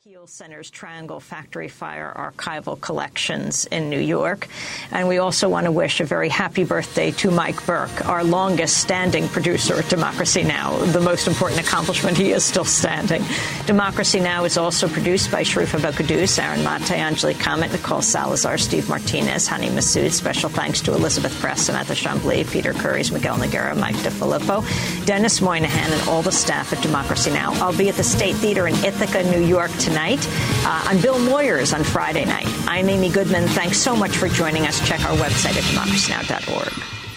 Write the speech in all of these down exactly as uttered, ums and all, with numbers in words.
Kiel Center's Triangle Factory Fire archival collections in New York. And we also want to wish a very happy birthday to Mike Burke, our longest-standing producer at Democracy Now!, the most important accomplishment. He is still standing. Democracy Now! Is also produced by Sharifa Bokadous, Aaron Mate, Angelique Comet, Nicole Salazar, Steve Martinez, Hani Massoud. Special thanks to Elizabeth Press, Samantha Chambly, Peter Curries, Miguel Noguera, Mike DeFilippo, Dennis Moynihan, and all the staff at Democracy Now! I'll be at the State Theater in Ithaca, New York tonight. Uh, on Bill Moyers on Friday night. I'm Amy Goodman. Thanks so much for joining us. Check our website at democracy now dot org.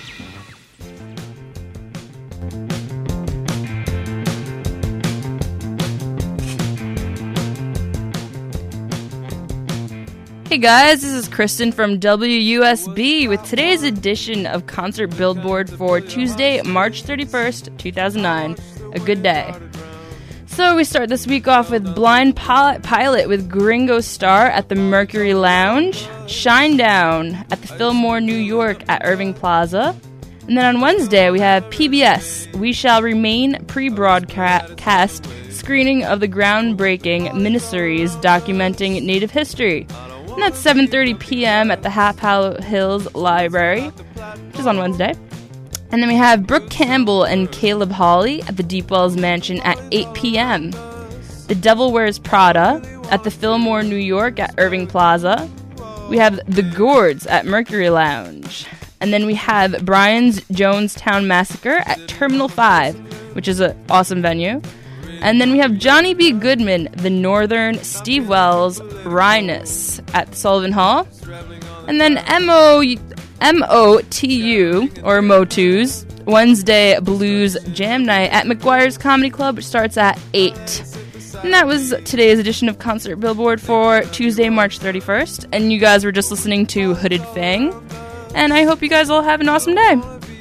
Hey guys, this is Kristen from W U S B with today's edition of Concert Billboard for Tuesday, March thirty-first, two thousand nine. A good day. So we start this week off with Blind Pilot with Gringo Star at the Mercury Lounge, Shinedown at the Fillmore, New York at Irving Plaza. And then on Wednesday we have P B S, We Shall Remain pre-broadcast screening of the groundbreaking miniseries documenting Native history. And that's seven thirty p.m. at the Half Hills Library, which is on Wednesday. And then we have Brooke Campbell and Caleb Hawley at the Deep Wells Mansion at eight p.m. The Devil Wears Prada at the Fillmore, New York at Irving Plaza. We have The Gourds at Mercury Lounge. And then we have Brian's Jonestown Massacre at Terminal five, which is an awesome venue. And then we have Johnny B. Goodman, The Northern Steve Wells Rhinus at Sullivan Hall. And then M O M O T U, or Motus, Wednesday Blues Jam Night at McGuire's Comedy Club, which starts at eight. And that was today's edition of Concert Billboard for Tuesday, March thirty-first. And you guys were just listening to Hooded Fang. And I hope you guys all have an awesome day.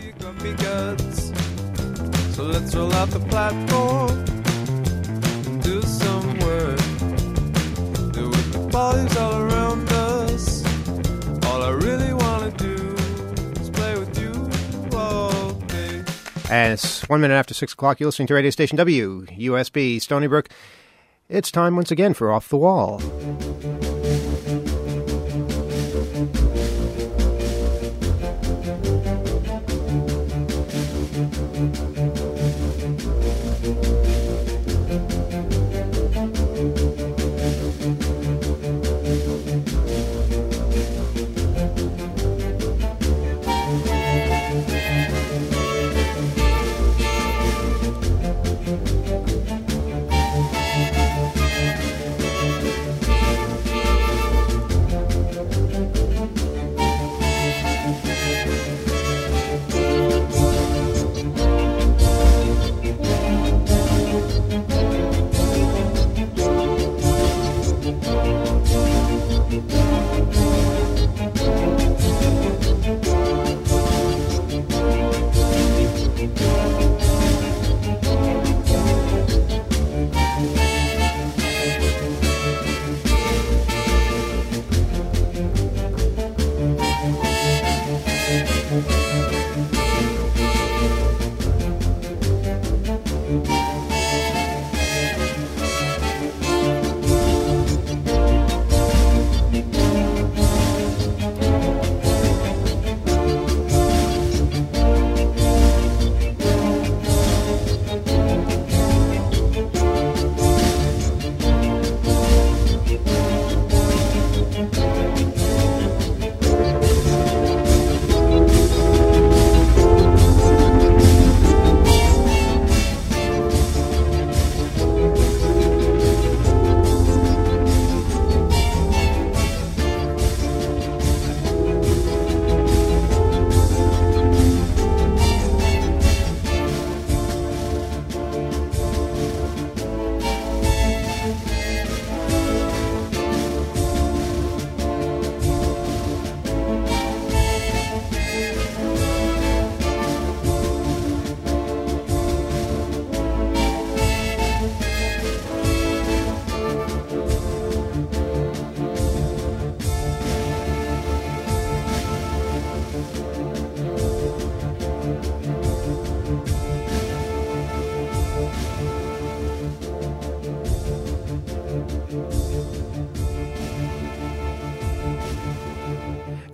So let's roll out the platform and do some work. Do it the bodies all around us. All I really want to do. And it's one minute after six o'clock. You're listening to radio station W U S B Stony Brook. It's time once again for Off the Wall.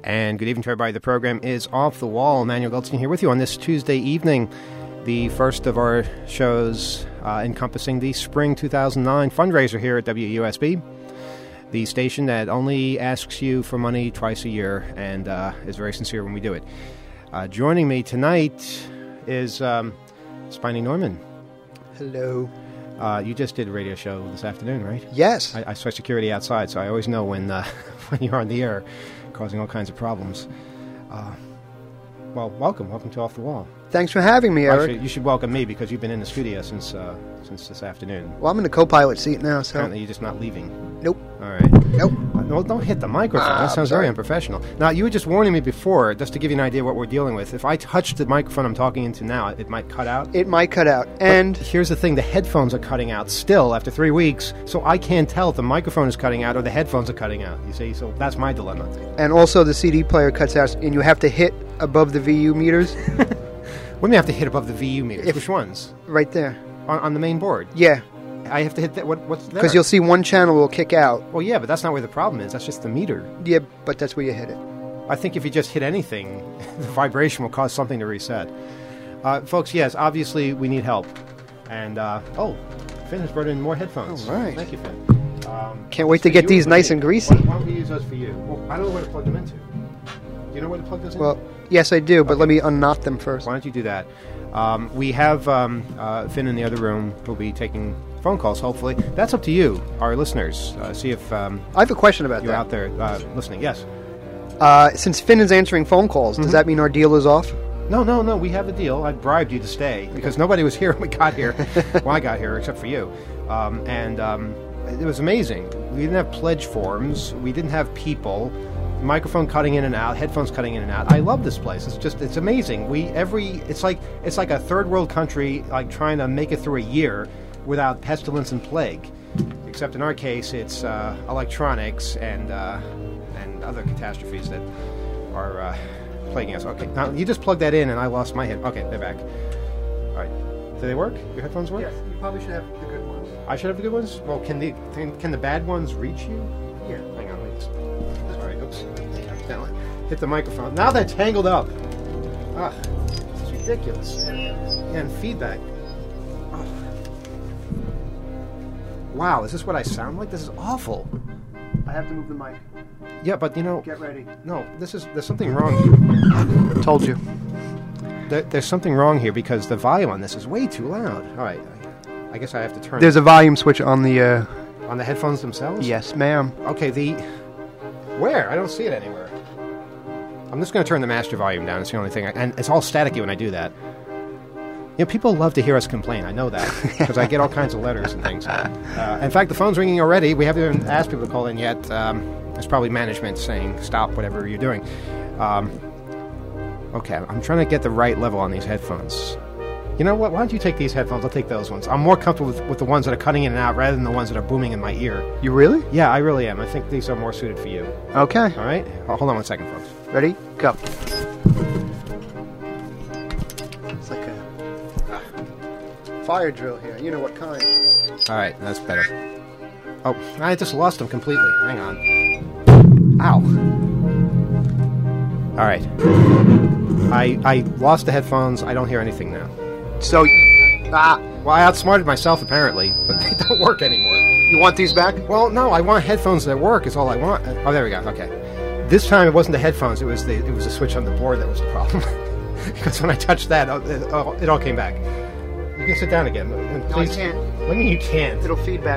And good evening to everybody. The program is Off the Wall. Emmanuel Goldstein here with you on this Tuesday evening, the first of our shows uh, encompassing the Spring two thousand nine fundraiser here at W U S B, the station that only asks you for money twice a year and uh, is very sincere when we do it. Uh, joining me tonight is um, Spiny Norman. Hello. Uh, you just did a radio show this afternoon, right? Yes. I, I saw security outside, so I always know when uh, when you're on the air, causing all kinds of problems. Uh, well, welcome. Welcome to Off the Wall. Thanks for having me, Eric. Actually, you should welcome me because you've been in the studio since uh, since this afternoon. Well, I'm in the co-pilot seat now, so... Apparently you're just not leaving. Nope. All right. Nope. Uh, well, don't hit the microphone. Ah, that sounds sorry. very unprofessional. Now, you were just warning me before, just to give you an idea what we're dealing with. If I touch the microphone I'm talking into now, it might cut out. It might cut out. But And here's the thing, the headphones are cutting out still after three weeks, so I can't tell if the microphone is cutting out or the headphones are cutting out, you see? So that's my dilemma. and also the C D player cuts out, and you have to hit above the V U meters When do you have to hit above the V U meters? If- Which ones? right there. On, on the main board? Yeah, I have to hit that? What, what's there? because you'll see one channel will kick out. Well, yeah, but that's not where the problem is. That's just the meter. Yeah, but that's where you hit it. I think if you just hit anything, the vibration will cause something to reset. Uh, folks, yes, obviously we need help. And, uh, oh, Finn has brought in more headphones. All right. Thank you, Finn. Um, Can't wait for to get you these or for nice me? and greasy. Why, why don't we use those for you? Well, I don't know where to plug them into. Do you know where to plug those in? Well, yes, I do, but let me unknot them first. Why don't you do that? Um, we have um, uh, Finn in the other room who'll be taking phone calls, hopefully. That's up to you, our listeners. Uh, see if um, I have a question about you're that. out there uh, listening. Yes. Uh, since Finn is answering phone calls, Mm-hmm. does that mean our deal is off? No, no, no. We have a deal. I bribed you to stay because nobody was here when we got here. Well, I got here, except for you. Um, and um, it was amazing. We didn't have pledge forms. We didn't have people. Microphone cutting in and out, headphones cutting in and out. I love this place. It's just, it's amazing. We every, it's like, it's like a third world country, like trying to make it through a year without pestilence and plague. Except in our case, it's uh, electronics and uh, and other catastrophes that are uh, plaguing us. Okay, now you just plugged that in, and I lost my head. Okay, they're back. All right, do they work? Your headphones work? you probably should have the good ones. I should have the good ones. Well, can the can, can the bad ones reach you? Yeah. Hang on, wait. Sorry, oops. Now, hit the microphone. Now they're tangled up. Ah, this is ridiculous. And feedback. Ah. Wow, is this what I sound like? This is awful. I have to move the mic. Yeah, but you know, Get ready. no, this is there's something wrong. Told you. There, there's something wrong here because the volume on this is way too loud. All right, I, I guess I have to turn There's a volume switch on the, uh... on the headphones themselves. Yes, ma'am. Okay, the where? I don't see it anywhere. I'm just going to turn the master volume down. It's the only thing, I, and it's all staticky when I do that. You know, people love to hear us complain. I know that because I get all kinds of letters and things. Uh, in fact, the phone's ringing already. We haven't even asked people to call in yet. Um, it's probably management saying stop whatever you're doing. Um, okay, I'm trying to get the right level on these headphones. You know what? Why don't you take these headphones? I'll take those ones. I'm more comfortable with, with the ones that are cutting in and out rather than the ones that are booming in my ear. You really? Yeah, I really am. I think these are more suited for you. Okay. All right? Oh, hold on one second, folks. Ready? Go. It's like a fire drill here. You know what kind. All right, that's better. Oh, I just lost them completely. Hang on. Ow. All right. I I lost the headphones. I don't hear anything now. So, ah, Well, I outsmarted myself apparently, but they don't work anymore. you want these back? Well, no, I want headphones that work. Is all I want. Oh, there we go. Okay. This time it wasn't the headphones. It was the it was the switch on the board that was the problem. Because when I touched that, it, it, it all came back. You can sit down again. And No, I please. can't. What do you mean you can't? It'll feedback.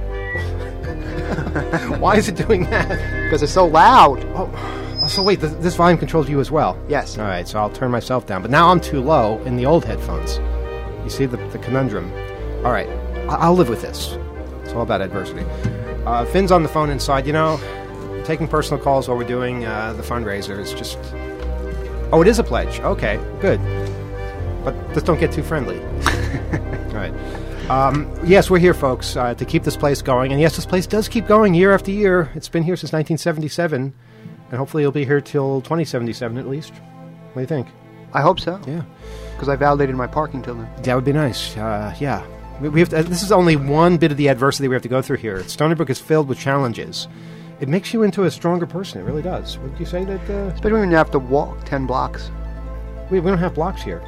Why is it doing that? Because it's so loud. Oh, so wait, th- this volume controls you as well? Yes. All right, so I'll turn myself down. But now I'm too low in the old headphones. You see the, the conundrum? All right, I- I'll live with this. It's all about adversity. Uh, Finn's on the phone inside. You know, taking personal calls while we're doing uh, the fundraiser is just... Oh, it is a pledge. Okay, good. But just don't get too friendly. All right. Um, yes, we're here, folks, uh, to keep this place going. And yes, this place does keep going year after year. It's been here since nineteen seventy-seven. And hopefully it'll be here till twenty seventy-seven at least. What do you think? I hope so. Yeah. Because I validated my parking till then. That would be nice. Uh, yeah. We we have to, uh, this is only one bit of the adversity we have to go through here. Stony Brook is filled with challenges. it makes you into a stronger person. It really does. Would you say that? Uh, Especially when you have to walk ten blocks. we, we don't have blocks here.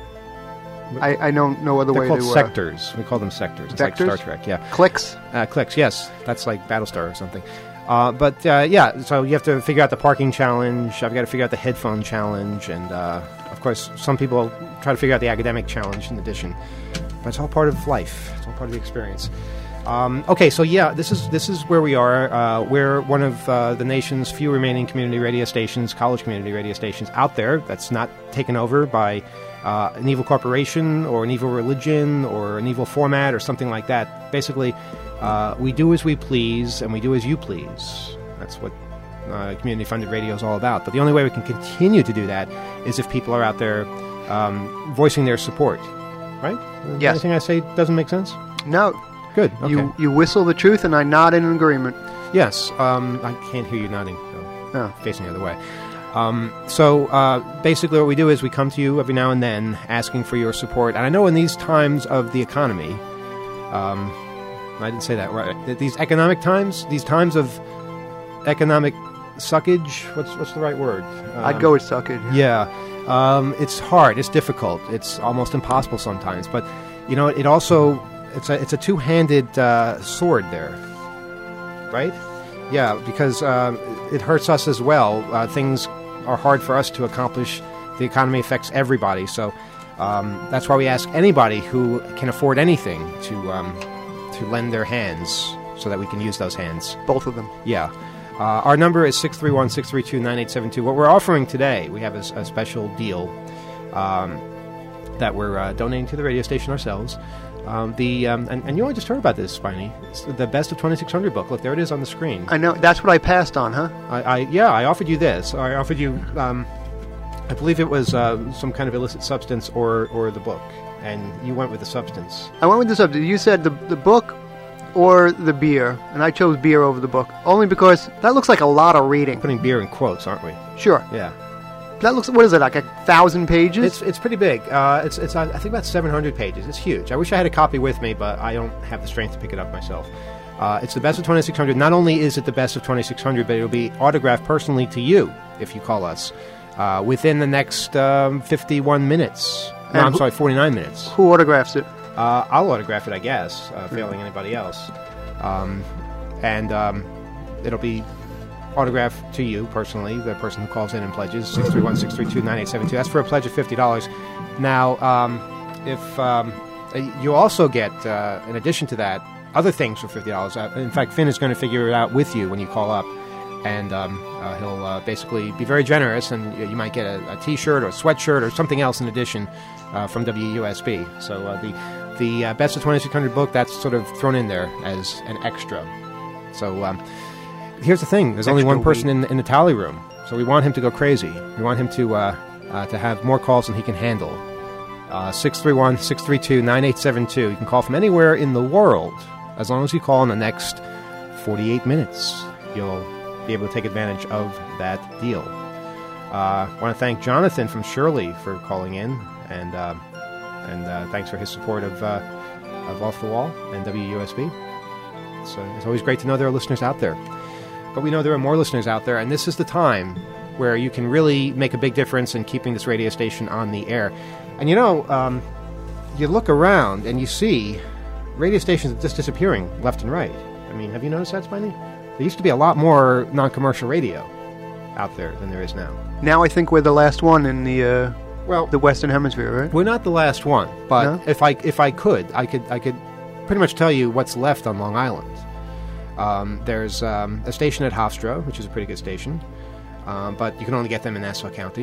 I, I know no other They're way called to... Uh, sectors. We call them sectors. It's sectors? like Star Trek, yeah. Clicks? Uh, clicks, yes. That's like Battlestar or something. Uh, but, uh, yeah, so you have to figure out the parking challenge. I've got to figure out the headphone challenge. And, uh, of course, some people try to figure out the academic challenge in addition. But it's all part of life. It's all part of the experience. Um, okay, so, yeah, this is this is where we are. Uh, we're one of uh, the nation's few remaining community radio stations, college community radio stations out there that's not taken over by uh, an evil corporation or an evil religion or an evil format or something like that. Basically, uh, we do as we please and we do as you please. That's what uh, community-funded radio is all about. But the only way we can continue to do that is if people are out there um, voicing their support, right? Yes. Anything I say doesn't make sense? No. Good. Okay. You you whistle the truth and I nod in agreement. Yes. Um, I can't hear you nodding. So Oh. facing the other way. Um, so uh, basically what we do is we come to you every now and then asking for your support. And I know in these times of the economy, um, I didn't say that right, that these economic times, these times of economic suckage, what's what's the right word? Um, I'd go with suckage. Yeah. Um, it's hard. It's difficult. It's almost impossible sometimes. But, you know, it also, it's a, it's a two-handed uh, sword there. Right? Yeah, because uh, it hurts us as well. Uh, things are hard for us to accomplish. The economy affects everybody. So um, that's why we ask anybody who can afford anything to um, to lend their hands so that we can use those hands. Both of them. Yeah. Uh, our number is six three one, six three two, nine eight seven two. What we're offering today, we have a, a special deal um, that we're uh, donating to the radio station ourselves. Um, the um, and, and you only just heard about this, Spiny. It's the Best of twenty-six hundred book. Look, there it is on the screen. I know. That's what I passed on, huh? I, I yeah, I offered you this. I offered you, um, I believe it was uh, some kind of illicit substance or, or the book, and you went with the substance. I went with the subject. You said the the book or the beer, and I chose beer over the book, only because that looks like a lot of reading. Putting beer in quotes, aren't we? Sure. Yeah. That looks, what is it, like a thousand pages? It's it's pretty big. Uh, it's it's I think about seven hundred pages. It's huge. I wish I had a copy with me, but I don't have the strength to pick it up myself. Uh, it's the Best of twenty-six hundred. Not only is it the Best of twenty-six hundred, but it'll be autographed personally to you if you call us uh, within the next um, fifty-one minutes. No, And I'm who- sorry, forty-nine minutes. Who autographs it? Uh, I'll autograph it, I guess, uh, failing anybody else. Um, and um, it'll be autographed to you personally, the person who calls in and pledges, six three one, six three two, nine eight seven two. That's for a pledge of fifty dollars. Now, um, if um, you also get, uh, in addition to that, other things for fifty dollars. Uh, in fact, Finn is going to figure it out with you when you call up. And um, uh, he'll uh, basically be very generous, and you, you might get a, a T-shirt or a sweatshirt or something else in addition uh, from W U S B. So uh, the the uh, Best of twenty-six hundred book, that's sort of thrown in there as an extra. So um, here's the thing: there's only Extra one person weight. in, in the tally room, so we want him to go crazy. We want him to uh, uh, to have more calls than he can handle. Uh, six three one, six three two, nine eight seven two. You can call from anywhere in the world, as long as you call in the next forty-eight minutes. You'll be able to take advantage of that deal. Uh, I want to thank Jonathan from Shirley for calling in, and uh, and uh, thanks for his support of uh, of Off the Wall and W U S B. It's, uh, it's always great to know there are listeners out there. But we know there are more listeners out there, and this is the time where you can really make a big difference in keeping this radio station on the air. And you know, um, you look around and you see radio stations just disappearing left and right. I mean, have you noticed that, Spiny? There used to be a lot more non-commercial radio out there than there is now. Now I think we're the last one in the uh, Well, the Western Hemisphere, right? we're not the last one, but No? if I if I could, I could I could pretty much tell you what's left on Long Island. Um, there's um, a station at Hofstra, which is a pretty good station, um, but you can only get them in Nassau County.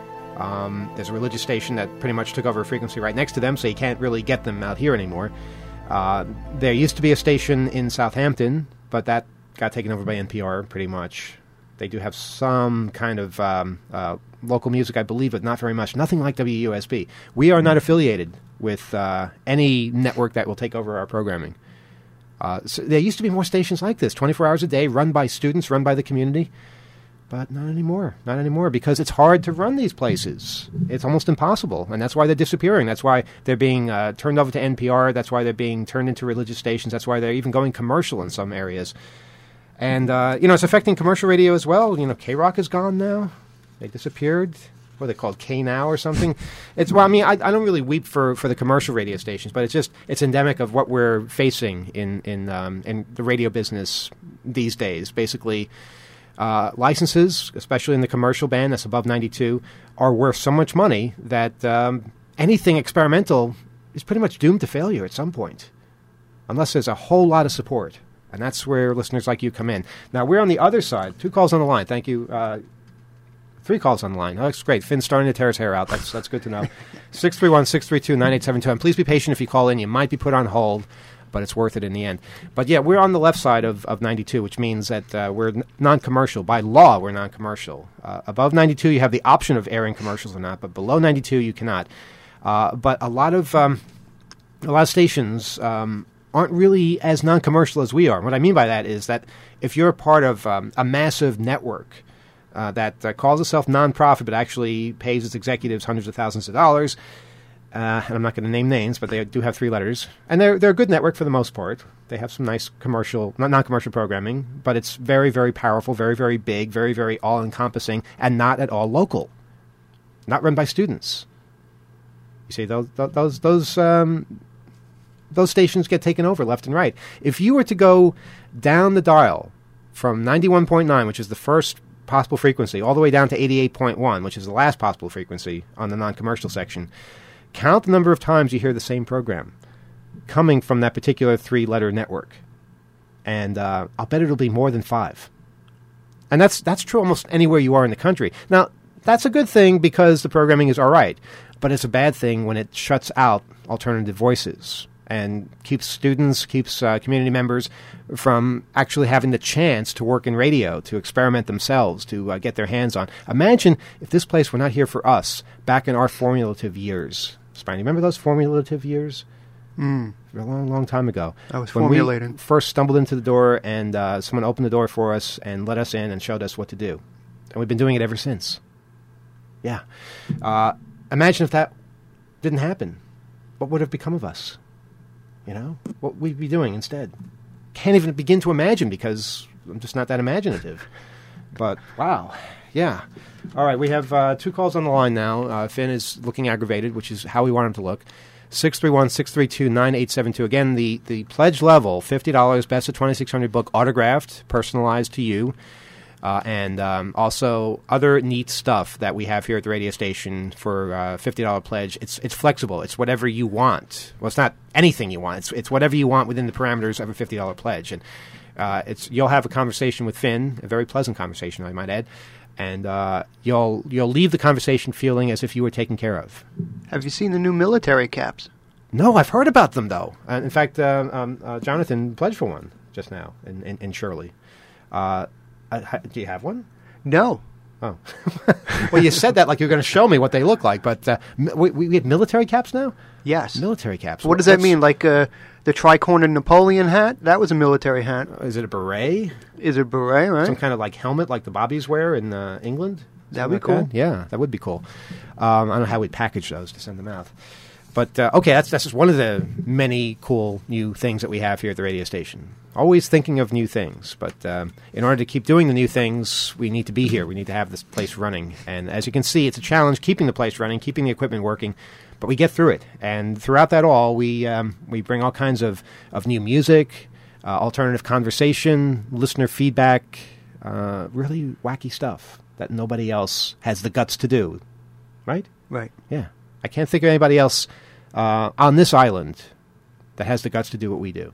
Um, there's a religious station that pretty much took over a frequency right next to them, so you can't really get them out here anymore. Uh, there used to be a station in Southampton, but that got taken over by N P R pretty much. They do have some kind of um, uh, local music, I believe, but not very much. Nothing like W U S B. We are not affiliated with uh, any network that will take over our programming. Uh, so there used to be more stations like this, twenty-four hours a day, run by students, run by the community. But not anymore. Not anymore, because it's hard to run these places. It's almost impossible, and that's why they're disappearing. That's why they're being uh, turned over to N P R. That's why they're being turned into religious stations. That's why they're even going commercial in some areas. And, uh, you know, it's affecting commercial radio as well. You know, K-Rock is gone now. They disappeared. What are they called, K-Now or something? It's well, I mean, I, I don't really weep for, for the commercial radio stations, but it's just it's endemic of what we're facing in in um, in the radio business these days. Basically, uh, licenses, especially in the commercial band that's above ninety-two, are worth so much money that um, anything experimental is pretty much doomed to failure at some point, unless there's a whole lot of support, and that's where listeners like you come in. Now we're on the other side. Two calls on the line. Thank you. Uh, Three calls on the line. Oh, that's great. Finn's starting to tear his hair out. That's that's good to know. six three one, six three two, nine eight seven two. And please be patient if you call in. You might be put on hold, but it's worth it in the end. But, yeah, we're on the left side of, of ninety-two, which means that uh, we're n- non-commercial. By law, we're non-commercial. Uh, above ninety-two, you have the option of airing commercials or not, but below ninety-two, you cannot. Uh, but a lot of um, a lot of stations um, aren't really as non-commercial as we are. And what I mean by that is that if you're a part of um, a massive network, Uh, that uh, calls itself nonprofit but actually pays its executives hundreds of thousands of dollars. Uh, and I'm not going to name names, but they do have three letters. And they're, they're a good network for the most part. They have some nice commercial, not non-commercial programming, but it's very, very powerful, very, very big, very, very all-encompassing, and not at all local. Not run by students. You see, those those those um, those stations get taken over left and right. If you were to go down the dial from ninety-one point nine, which is the first possible frequency, all the way down to eighty-eight point one, which is the last possible frequency on the non-commercial section, count the number of times you hear the same program coming from that particular three-letter network. And uh, I'll bet it'll be more than five. And that's that's true almost anywhere you are in the country. Now, that's a good thing because the programming is all right, but it's a bad thing when it shuts out alternative voices and keeps students, keeps uh, community members from actually having the chance to work in radio, to experiment themselves, to uh, get their hands on. Imagine if this place were not here for us back in our formulative years. Spiny, remember those formulative years? Mm. A long, long time ago. I was when formulating. we first stumbled into the door and uh, someone opened the door for us and let us in and showed us what to do. And we've been doing it ever since. Yeah. Uh, imagine if that didn't happen. What would have become of us? You know, what we'd be doing instead. Can't even begin to imagine because I'm just not that imaginative. But, wow. Yeah. All right, we have uh, two calls on the line now. Uh, Finn is looking aggravated, which is how we want him to look. six three one, six three two, nine eight seven two. Again, the, the pledge level, fifty dollars, Best of twenty-six hundred book, autographed, personalized to you. Uh, and um, also other neat stuff that we have here at the radio station for uh, fifty dollars pledge. It's it's flexible. It's whatever you want. Well, it's not anything you want. It's it's whatever you want within the parameters of a fifty dollars pledge. And uh, it's you'll have a conversation with Finn, a very pleasant conversation, I might add. And uh, you'll you'll leave the conversation feeling as if you were taken care of. Have you seen the new military caps? No, I've heard about them, though. Uh, in fact, uh, um, uh, Jonathan pledged for one just now in, in, in Shirley. Uh Uh, do you have one? No. Oh. Well, you said that like you were going to show me what they look like, but uh, we, we have military caps now? Yes. Military caps. What does that mean? Like uh, the tricorner Napoleon hat? That was a military hat. Is it a beret? Is it a beret, right? Some kind of like helmet like the Bobbies wear in uh, England? That'd be like cool. That? Yeah, that would be cool. Um, I don't know how we'd package those to send them out. But, uh, okay, that's, that's just one of the many cool new things that we have here at the radio station. Always thinking of new things. But um, in order to keep doing the new things, we need to be here. We need to have this place running. And as you can see, it's a challenge keeping the place running, keeping the equipment working. But we get through it. And throughout that all, we um, we bring all kinds of, of new music, uh, alternative conversation, listener feedback, uh, really wacky stuff that nobody else has the guts to do. Right? Right. Yeah. I can't think of anybody else uh, on this island that has the guts to do what we do.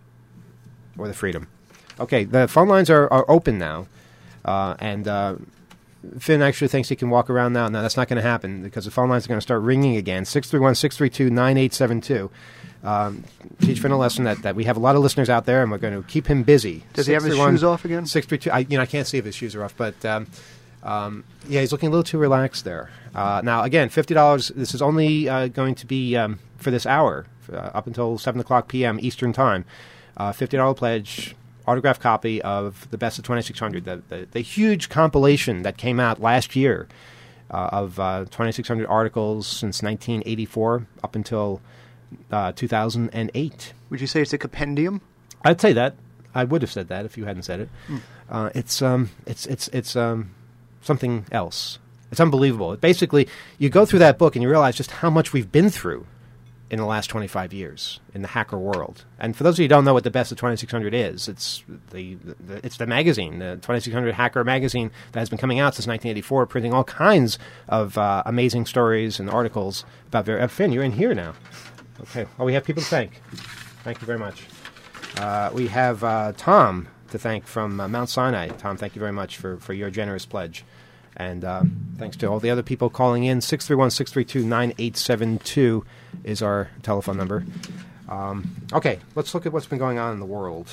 Or the freedom. Okay, the phone lines are, are open now. Uh, and uh, Finn actually thinks he can walk around now. No, that's not going to happen because the phone lines are going to start ringing again. six three one, six three two, nine eight seven two. Um, teach Finn a lesson that, that we have a lot of listeners out there and we're going to keep him busy. Does he have his shoes off again? six three two. I, you know, I can't see if his shoes are off, but... Um, Um, yeah, he's looking a little too relaxed there. Uh, now, again, fifty dollars, this is only uh, going to be um, for this hour, uh, up until seven o'clock p.m. Eastern Time. Uh, fifty dollars pledge, autographed copy of the Best of twenty-six hundred, the, the, the huge compilation that came out last year uh, of uh, twenty-six hundred articles since nineteen eighty-four up until uh, two thousand eight. Would you say it's a compendium? I'd say that. I would have said that if you hadn't said it. Mm. Uh, it's um, it's it's it's um, something else. It's unbelievable. Basically, you go through that book and you realize just how much we've been through in the last twenty-five years in the hacker world. And for those of you who don't know what the Best of twenty-six hundred is, it's the, the it's the magazine, the twenty-six hundred Hacker magazine that has been coming out since nineteen eighty-four, printing all kinds of uh, amazing stories and articles about very. Uh, Finn, you're in here now. Okay. Oh, we have people to thank. Thank you very much. Uh, we have uh, Tom to thank from uh, Mount Sinai. Tom, thank you very much for, for your generous pledge. And uh, thanks to all the other people calling in. six three one, six three two, nine eight seven two is our telephone number. Um, okay, let's look at what's been going on in the world.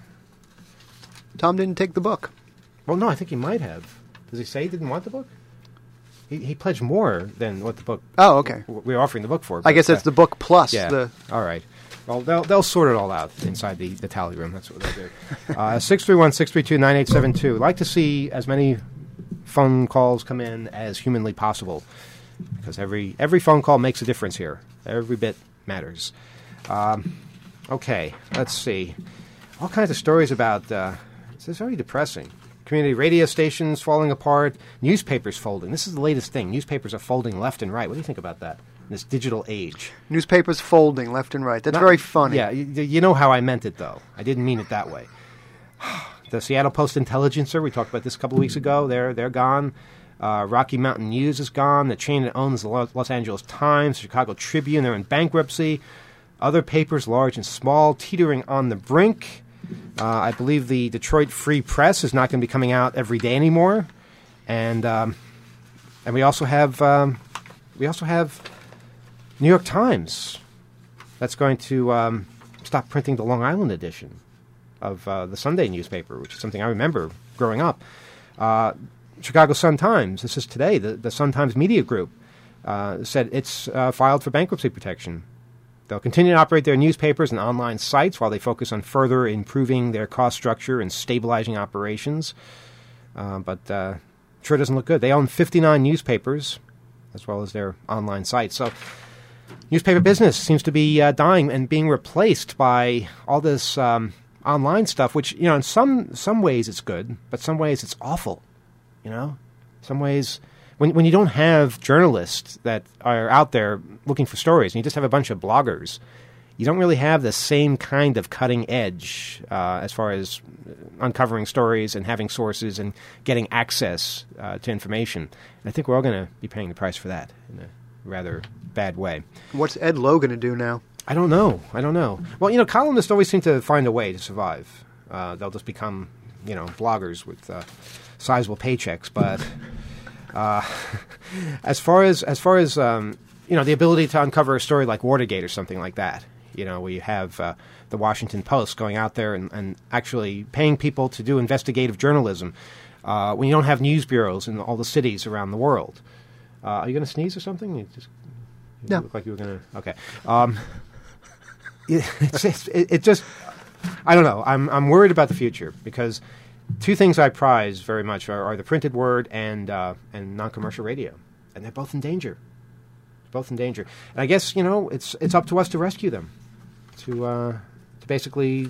Tom didn't take the book. Well, no, I think he might have. Does he say he didn't want the book? He, he pledged more than what the book... Oh, okay. We're offering the book for. I guess uh, it's the book plus yeah. the... All right. Well, they'll they'll sort it all out inside the, the tally room. That's what they'll do. Uh, six three one, six three two, nine eight seven two. I'd like to see as many phone calls come in as humanly possible, because every every phone call makes a difference here. Every bit matters. Um, okay, let's see. All kinds of stories about... Uh, this is very depressing. Community radio stations falling apart, newspapers folding. This is the latest thing. Newspapers are folding left and right. What do you think about that? This digital age. Newspapers folding left and right. That's Not, very funny. Yeah, you, you know how I meant it, though. I didn't mean it that way. The Seattle Post-Intelligencer, we talked about this a couple of weeks ago. They're, they're gone. Uh, Rocky Mountain News is gone. The chain that owns the Los Angeles Times, Chicago Tribune, they're in bankruptcy. Other papers, large and small, teetering on the brink. Uh, I believe the Detroit Free Press is not going to be coming out every day anymore. And um, and we also have um, we also have... New York Times, that's going to um, stop printing the Long Island edition of uh, the Sunday newspaper, which is something I remember growing up. Uh, Chicago Sun-Times, this is today, the, the Sun-Times Media Group, uh, said it's uh, filed for bankruptcy protection. They'll continue to operate their newspapers and online sites while they focus on further improving their cost structure and stabilizing operations. Uh, but uh, sure doesn't look good. They own fifty-nine newspapers, as well as their online sites. So newspaper business seems to be uh, dying and being replaced by all this um, online stuff, which, you know, in some some ways it's good, but some ways it's awful, you know? Some ways, when when you don't have journalists that are out there looking for stories and you just have a bunch of bloggers, you don't really have the same kind of cutting edge uh, as far as uncovering stories and having sources and getting access uh, to information. And I think we're all going to be paying the price for that in a rather bad way. What's Ed Lowe going to do now? I don't know. I don't know. Well, you know, columnists always seem to find a way to survive. Uh, they'll just become, you know, bloggers with uh, sizable paychecks. But uh, as far as as far as um, you know, the ability to uncover a story like Watergate or something like that, you know, where you have uh, the Washington Post going out there and, and actually paying people to do investigative journalism, uh, when you don't have news bureaus in all the cities around the world. Uh, are you going to sneeze or something? You just you no. look like you were going to. Okay. Um, it, it's just, it, it just. I don't know. I'm I'm worried about the future because two things I prize very much are, are the printed word and uh, and non-commercial radio, and they're both in danger. Both in danger. And I guess, you know, it's it's up to us to rescue them, to uh, to basically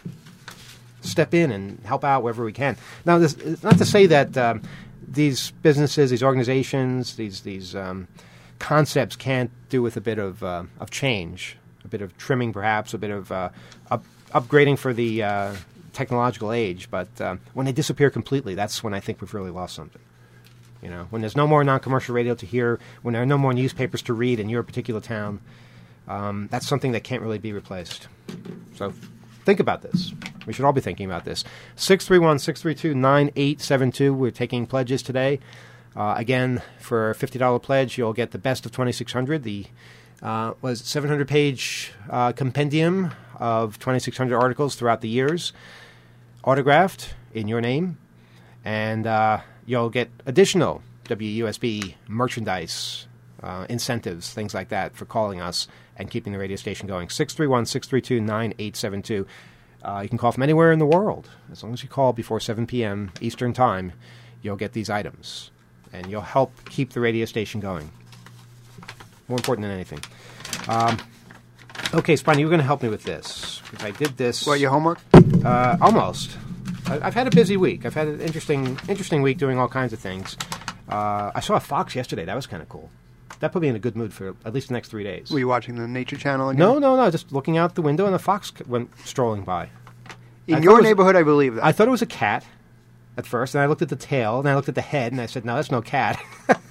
step in and help out wherever we can. Now, this it's not to say that um, these businesses, these organizations, these these um, concepts can't do with a bit of uh, of change, a bit of trimming, perhaps, a bit of uh, up, upgrading for the uh, technological age. But uh, when they disappear completely, that's when I think we've really lost something. You know, when there's no more non-commercial radio to hear, when there are no more newspapers to read in your particular town, um, that's something that can't really be replaced. So think about this. We should all be thinking about this. six three one, six three two, nine eight seven two. We're taking pledges today. Uh, again, for a fifty dollars pledge, you'll get the Best of twenty-six hundred, the uh, was seven hundred page uh, compendium of twenty-six hundred articles throughout the years, autographed in your name, and uh, you'll get additional W U S B merchandise, uh, incentives, things like that for calling us and keeping the radio station going. six three one, six three two, nine eight seven two. Uh, you can call from anywhere in the world. As long as you call before seven p.m. Eastern Time, you'll get these items. And you'll help keep the radio station going. More important than anything. Um, okay, Spiny, you're going to help me with this. Because I did this... What, your homework? Uh, almost. I, I've had a busy week. I've had an interesting, interesting week doing all kinds of things. Uh, I saw a fox yesterday. That was kind of cool. That put me in a good mood for at least the next three days. Were you watching the Nature Channel again? No, no, no. Just looking out the window, and the fox went strolling by. In I your was, neighborhood, I believe that. I thought it was a cat at first, and I looked at the tail, and I looked at the head, and I said, no, that's no cat.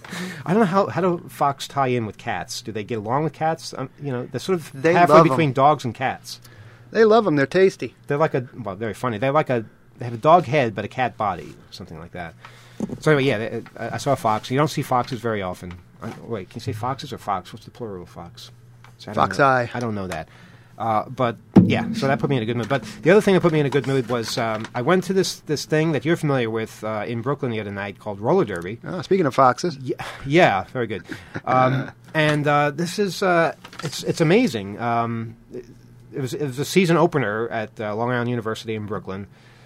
I don't know how how do fox tie in with cats? Do they get along with cats? Um, you know, they're sort of They halfway love between 'em. dogs and cats. They love them. They're tasty. They're like a well, very funny. They're like a they have a dog head but a cat body, something like that. So anyway, yeah, they, I I saw a fox. You don't see foxes very often. I, wait, can you say foxes or fox? What's the plural of fox? So I don't Fox know. eye. I don't know that. Uh, but yeah, so that put me in a good mood. But the other thing that put me in a good mood was um, I went to this this thing that you're familiar with uh, in Brooklyn the other night called roller derby. Oh, speaking of foxes. Yeah, yeah, very good. Um, and uh, this is uh, it's it's amazing. Um, it, it was it was a season opener at uh, Long Island University in Brooklyn,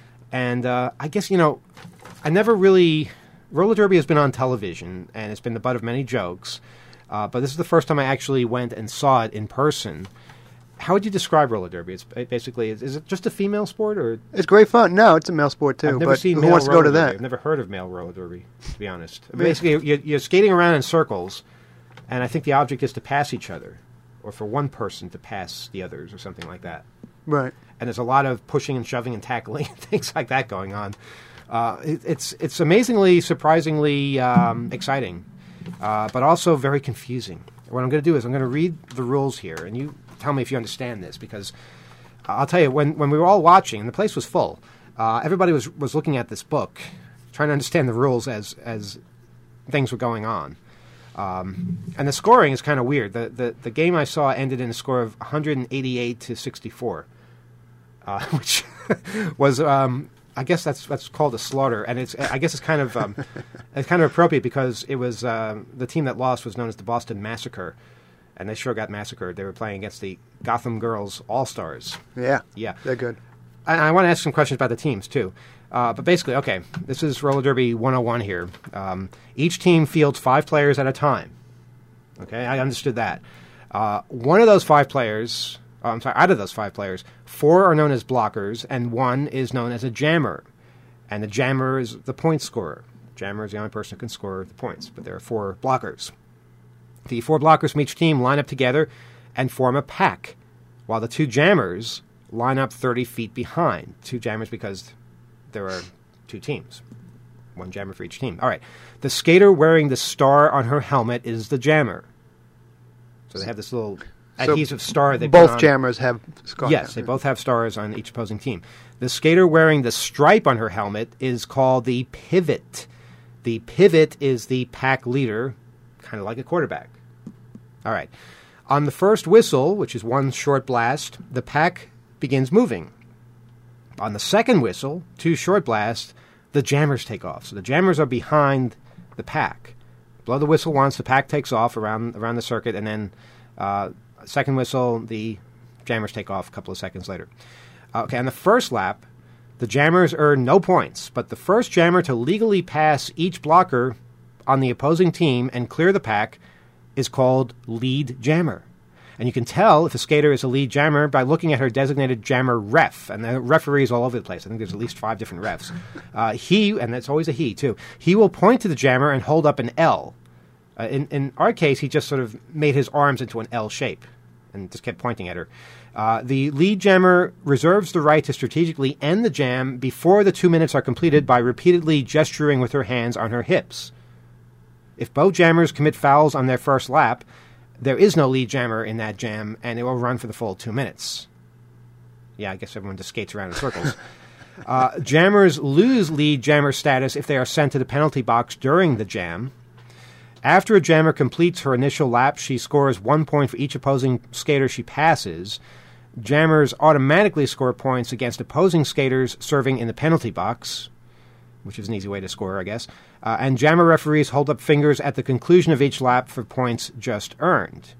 and uh, I guess you know I never really roller derby has been on television and it's been the butt of many jokes, uh, but this is the first time I actually went and saw it in person. How would you describe roller derby? It's basically is, is it just a female sport or? It's great fun. No, it's a male sport too. I've never but seen who male wants to go roller to derby. that? I've never heard of male roller derby, to be honest. Basically, you're, you're skating around in circles, and I think the object is to pass each other, or for one person to pass the others, or something like that. Right. And there's a lot of pushing and shoving and tackling and things like that going on. Uh, it, it's it's amazingly, surprisingly um, exciting, uh, but also very confusing. What I'm going to do is I'm going to read the rules here, and you tell me if you understand this, because I'll tell you, when, when we were all watching, and the place was full, uh, everybody was, was looking at this book, trying to understand the rules as as things were going on. Um, and the scoring is kind of weird. The, the the game I saw ended in a score of one eighty-eight to sixty-four, uh, which was, um, I guess that's that's called a slaughter, and it's I guess it's kind of um, it's kind of appropriate because it was uh, the team that lost was known as the Boston Massacre. And they sure got massacred. They were playing against the Gotham Girls All-Stars. Yeah. Yeah. They're good. And I want to ask some questions about the teams, too. Uh, but basically, okay, this is Roller Derby one oh one here. Um, each team fields five players at a time. Okay, I understood that. Uh, one of those five players, oh, I'm sorry, out of those five players, four are known as blockers, and one is known as a jammer. And the jammer is the point scorer. Jammer is the only person who can score the points, but there are four blockers. The four blockers from each team line up together and form a pack, while the two jammers line up thirty feet behind. Two jammers because there are two teams. One jammer for each team. All right. The skater wearing the star on her helmet is the jammer. So they have this little So adhesive star. They Both put on. jammers have scars. Yes, they both have stars on each opposing team. The skater wearing the stripe on her helmet is called the pivot. The pivot is the pack leader, kind of like a quarterback. All right. On the first whistle, which is one short blast, the pack begins moving. On the second whistle, two short blasts, the jammers take off. So the jammers are behind the pack. Blow the whistle once, the pack takes off around around the circuit, and then uh, second whistle, the jammers take off a couple of seconds later. Okay, on the first lap, the jammers earn no points, but the first jammer to legally pass each blocker on the opposing team and clear the pack is called lead jammer. And you can tell if a skater is a lead jammer by looking at her designated jammer ref. And the referee is all over the place. I think there's at least five different refs. Uh, he, and it's always a he, too, he will point to the jammer and hold up an L. Uh, in, in our case, he just sort of made his arms into an L shape and just kept pointing at her. Uh, the lead jammer reserves the right to strategically end the jam before the two minutes are completed by repeatedly gesturing with her hands on her hips. If both jammers commit fouls on their first lap, there is no lead jammer in that jam, and it will run for the full two minutes. Yeah, I guess everyone just skates around in circles. uh, jammers lose lead jammer status if they are sent to the penalty box during the jam. After a jammer completes her initial lap, she scores one point for each opposing skater she passes. Jammers automatically score points against opposing skaters serving in the penalty box, which is an easy way to score, I guess. Uh, and jammer referees hold up fingers at the conclusion of each lap for points just earned.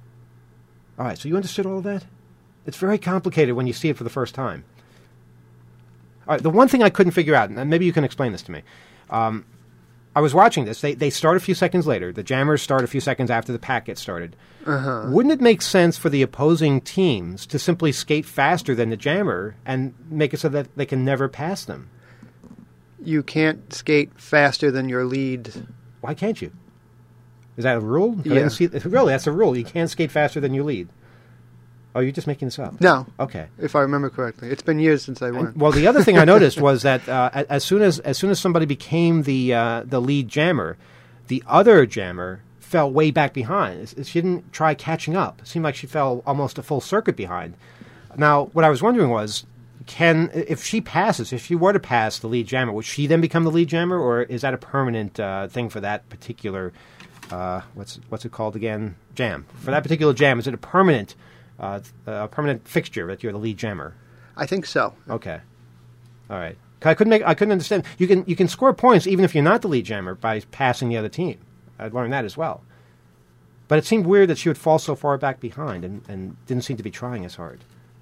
All right, so you understood all of that? It's very complicated when you see it for the first time. All right, the one thing I couldn't figure out, and maybe you can explain this to me. Um, I was watching this. They they start a few seconds later. The jammers start a few seconds after the pack gets started. Uh-huh. Wouldn't it make sense for the opposing teams to simply skate faster than the jammer and make it so that they can never pass them? You can't skate faster than your lead. Why can't you? Is that a rule? I Yeah. didn't see, really, that's a rule. You can't skate faster than your lead. Oh, you're just making this up. No. Okay. If I remember correctly. It's been years since I went. And, well, the other thing I noticed was that uh, a- as soon as as soon as somebody became the uh, the lead jammer, the other jammer fell way back behind. It's- She didn't try catching up. It seemed like she fell almost a full circuit behind. Now, what I was wondering was, can if she passes, if she were to pass the lead jammer, would she then become the lead jammer, or is that a permanent uh, thing for that particular? Uh, what's what's it called again? Jam. For that particular jam, is it a permanent? Uh, a permanent fixture that you're the lead jammer. I think so. Okay, all right. 'Cause I couldn't make. I couldn't understand. You can you can score points even if you're not the lead jammer by passing the other team. I'd learned that as well. But it seemed weird that she would fall so far back behind and, and didn't seem to be trying as hard.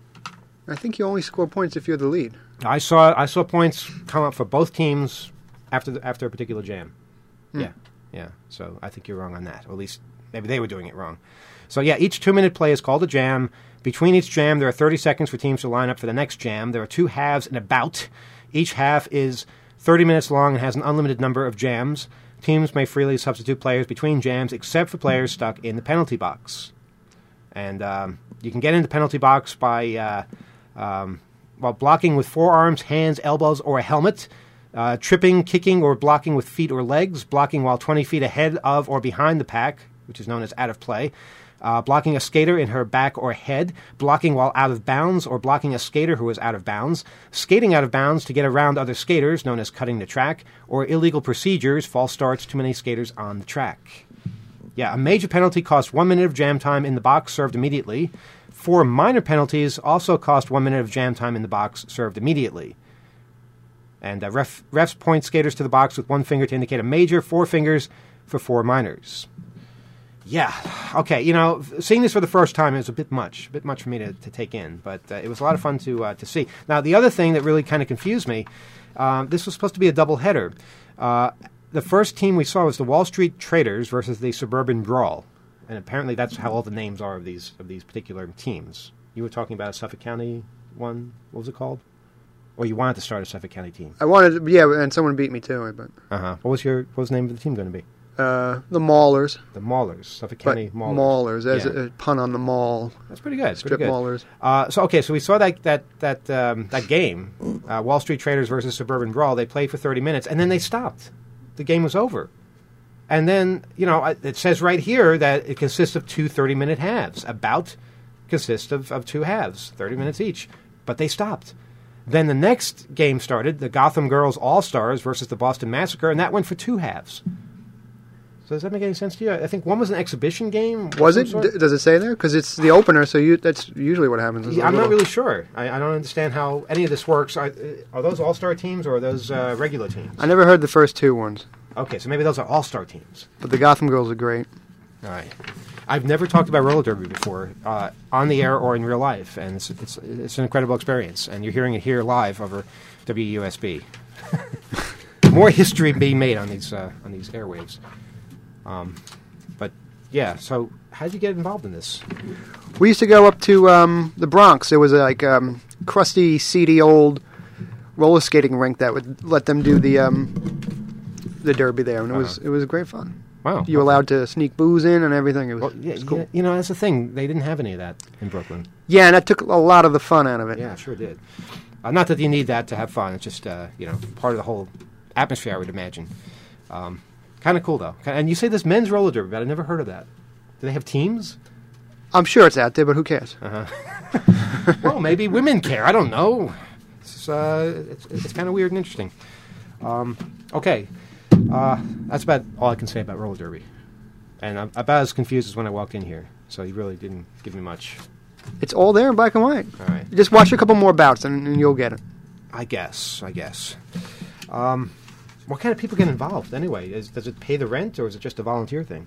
I think you only score points if you're the lead. I saw I saw points come up for both teams after the, after a particular jam. Hmm. Yeah, yeah. So I think you're wrong on that. Or at least maybe they were doing it wrong. So, yeah, each two-minute play is called a jam. Between each jam, there are thirty seconds for teams to line up for the next jam. There are two halves and a bout. Each half is thirty minutes long and has an unlimited number of jams. Teams may freely substitute players between jams except for players stuck in the penalty box. And um, you can get into the penalty box by uh, um, while blocking with forearms, hands, elbows, or a helmet, uh, tripping, kicking, or blocking with feet or legs, blocking while twenty feet ahead of or behind the pack, which is known as out of play. Uh, blocking a skater in her back or head, blocking while out of bounds, or blocking a skater who is out of bounds, skating out of bounds to get around other skaters, known as cutting the track, or illegal procedures, false starts, too many skaters on the track. Yeah, a major penalty costs one minute of jam time in the box served immediately. Four minor penalties also cost one minute of jam time in the box served immediately. And uh, ref, refs point skaters to the box with one finger to indicate a major, four fingers for four minors. Yeah, okay, you know, seeing this for the first time is a bit much, a bit much for me to, to take in, but uh, it was a lot of fun to uh, to see. Now, the other thing that really kind of confused me, um, this was supposed to be a doubleheader. Uh, the first team we saw was the Wall Street Traders versus the Suburban Brawl, and apparently that's how all the names are of these of these particular teams. You were talking about a Suffolk County one, what was it called? Or you wanted to start a Suffolk County team? I wanted, yeah, and someone beat me to it, but Uh-huh. What was your, what was the name of the team going to be? uh, the Maulers. The Maulers, Suffolk But County Maulers. Maulers, as Yeah. a, a pun on the mall. That's pretty good. Strip pretty good. maulers. Uh, so okay, so we saw that that that um, that game, uh, Wall Street Traders versus Suburban Brawl. They played for thirty minutes, and then they stopped. The game was over. And then, you know, it says right here that it consists of two thirty-minute halves. A bout consists of, of two halves, thirty minutes each. But they stopped. Then the next game started, the Gotham Girls All-Stars versus the Boston Massacre, and that went for two halves. So does that make any sense to you? I think one was an exhibition game. of Was some it? sort. D- does it say there? Because it's the opener, so you that's usually what happens. is Yeah, a I'm not little- really sure. I, I don't understand how any of this works. Are, are those all-star teams or are those uh, regular teams? I never heard the first two ones, Okay, so maybe those are all-star teams. but the Gotham Girls are great. All right. I've never talked about roller derby before, uh, on the air or in real life, and it's, it's it's an incredible experience. And you're hearing it here live over W U S B. More history being made on these uh, on these airwaves. Um, but yeah, so how did you get involved in this? We used to go up to um, the Bronx. There was a like um, crusty, seedy old roller skating rink that would let them do the um, the derby there, and it was Uh-huh. it was great fun. Wow. You were allowed to sneak booze in and everything. It was, Well, yeah, it was cool. yeah, you know, that's the thing. They didn't have any of that in Brooklyn. Yeah, and that took a lot of the fun out of it. Yeah, it sure did. Uh, not that you need that to have fun. It's just, uh, you know, part of the whole atmosphere, I would imagine. Um, kind of cool, though. And you say this men's roller derby, but I've never heard of that. Do they have teams? I'm sure it's out there, but who cares? Well, maybe women care. I don't know. It's, uh, it's, it's kind of weird and interesting. Um, okay. Uh, that's about all I can say about roller derby. And I'm about as confused as when I walked in here. So you really didn't give me much. It's all there in black and white. All right. Just watch a couple more bouts, and, and you'll get it. I guess, I guess. Um, what kind of people get involved anyway? Is, does it pay the rent, or is it just a volunteer thing?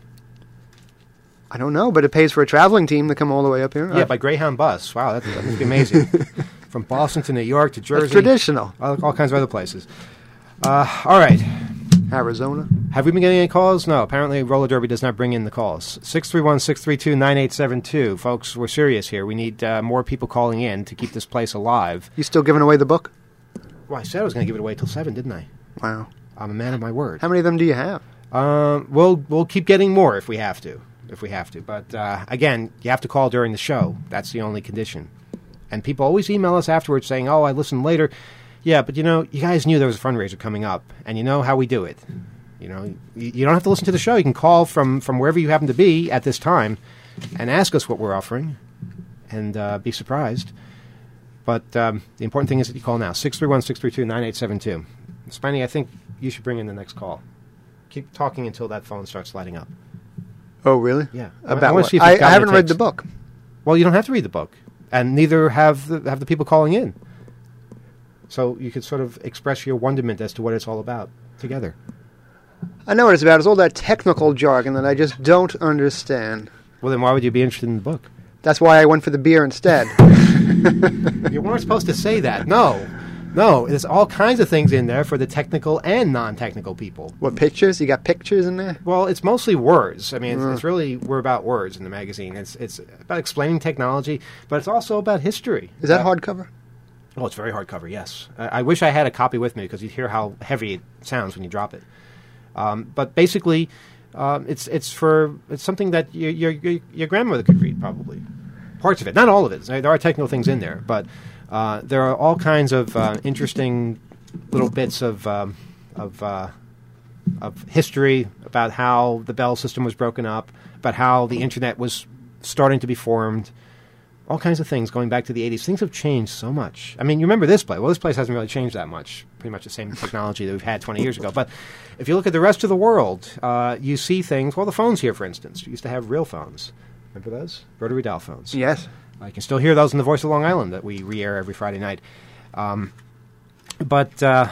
I don't know, but it pays for a traveling team to come all the way up here. Yeah, Uh, by Greyhound bus. Wow, that, that must be amazing. From Boston to New York to Jersey. That's traditional. All, all kinds of other places. Uh, all right. Arizona. Have we been getting any calls? No. Apparently, Roller Derby does not bring in the calls. six three one, six three two, nine eight seven two. Folks, we're serious here. We need uh, more people calling in to keep this place alive. You still giving away the book? Well, I said I was going to give it away till seven, didn't I? Wow. I'm a man of my word. How many of them do you have? Um, we'll we'll keep getting more if we have to. If we have to. But, uh, again, you have to call during the show. That's the only condition. And people always email us afterwards saying, oh, I listened later. Yeah, but, you know, you guys knew there was a fundraiser coming up, and you know how we do it. You know, you, you don't have to listen to the show. You can call from, from wherever you happen to be at this time and ask us what we're offering and uh, be surprised. But um, the important thing is that you call now, six three one, six three two, nine eight seven two. Spiny, I think you should bring in the next call. Keep talking until that phone starts lighting up. Oh, really? Yeah. About I, I what? See if I, you've got I haven't what it read the takes. book. Well, you don't have to read the book, and neither have the, have the people calling in. So you could sort of express your wonderment as to what it's all about together. I know what it's about. It's all that technical jargon that I just don't understand. Well, then why would you be interested in the book? That's why I went for the beer instead. You weren't supposed to say that. No. No, there's all kinds of things in there for the technical and non-technical people. What, pictures? You got pictures in there? Well, it's mostly words. I mean, Mm. it's, it's really, we're about words in the magazine. It's it's about explaining technology, but it's also about history. Is that Uh, hardcover? Oh, it's very hardcover, yes. I, I wish I had a copy with me because you'd hear how heavy it sounds when you drop it. Um, but basically, um, it's it's for it's something that your, your your your grandmother could read, probably. Parts of it, not all of it. There are technical things in there, but uh, there are all kinds of uh, interesting little bits of um, of uh, of history about how the Bell system was broken up, about how the internet was starting to be formed. All kinds of things going back to the eighties. Things have changed so much. I mean, you remember this place. Well, this place hasn't really changed that much. Pretty much the same technology that we've had twenty years ago. But if you look at the rest of the world, uh, you see things. Well, the phones here, for instance. We used to have real phones. Remember those? Rotary dial phones. Yes. I can still hear those in the Voice of Long Island that we re-air every Friday night. Um, but uh,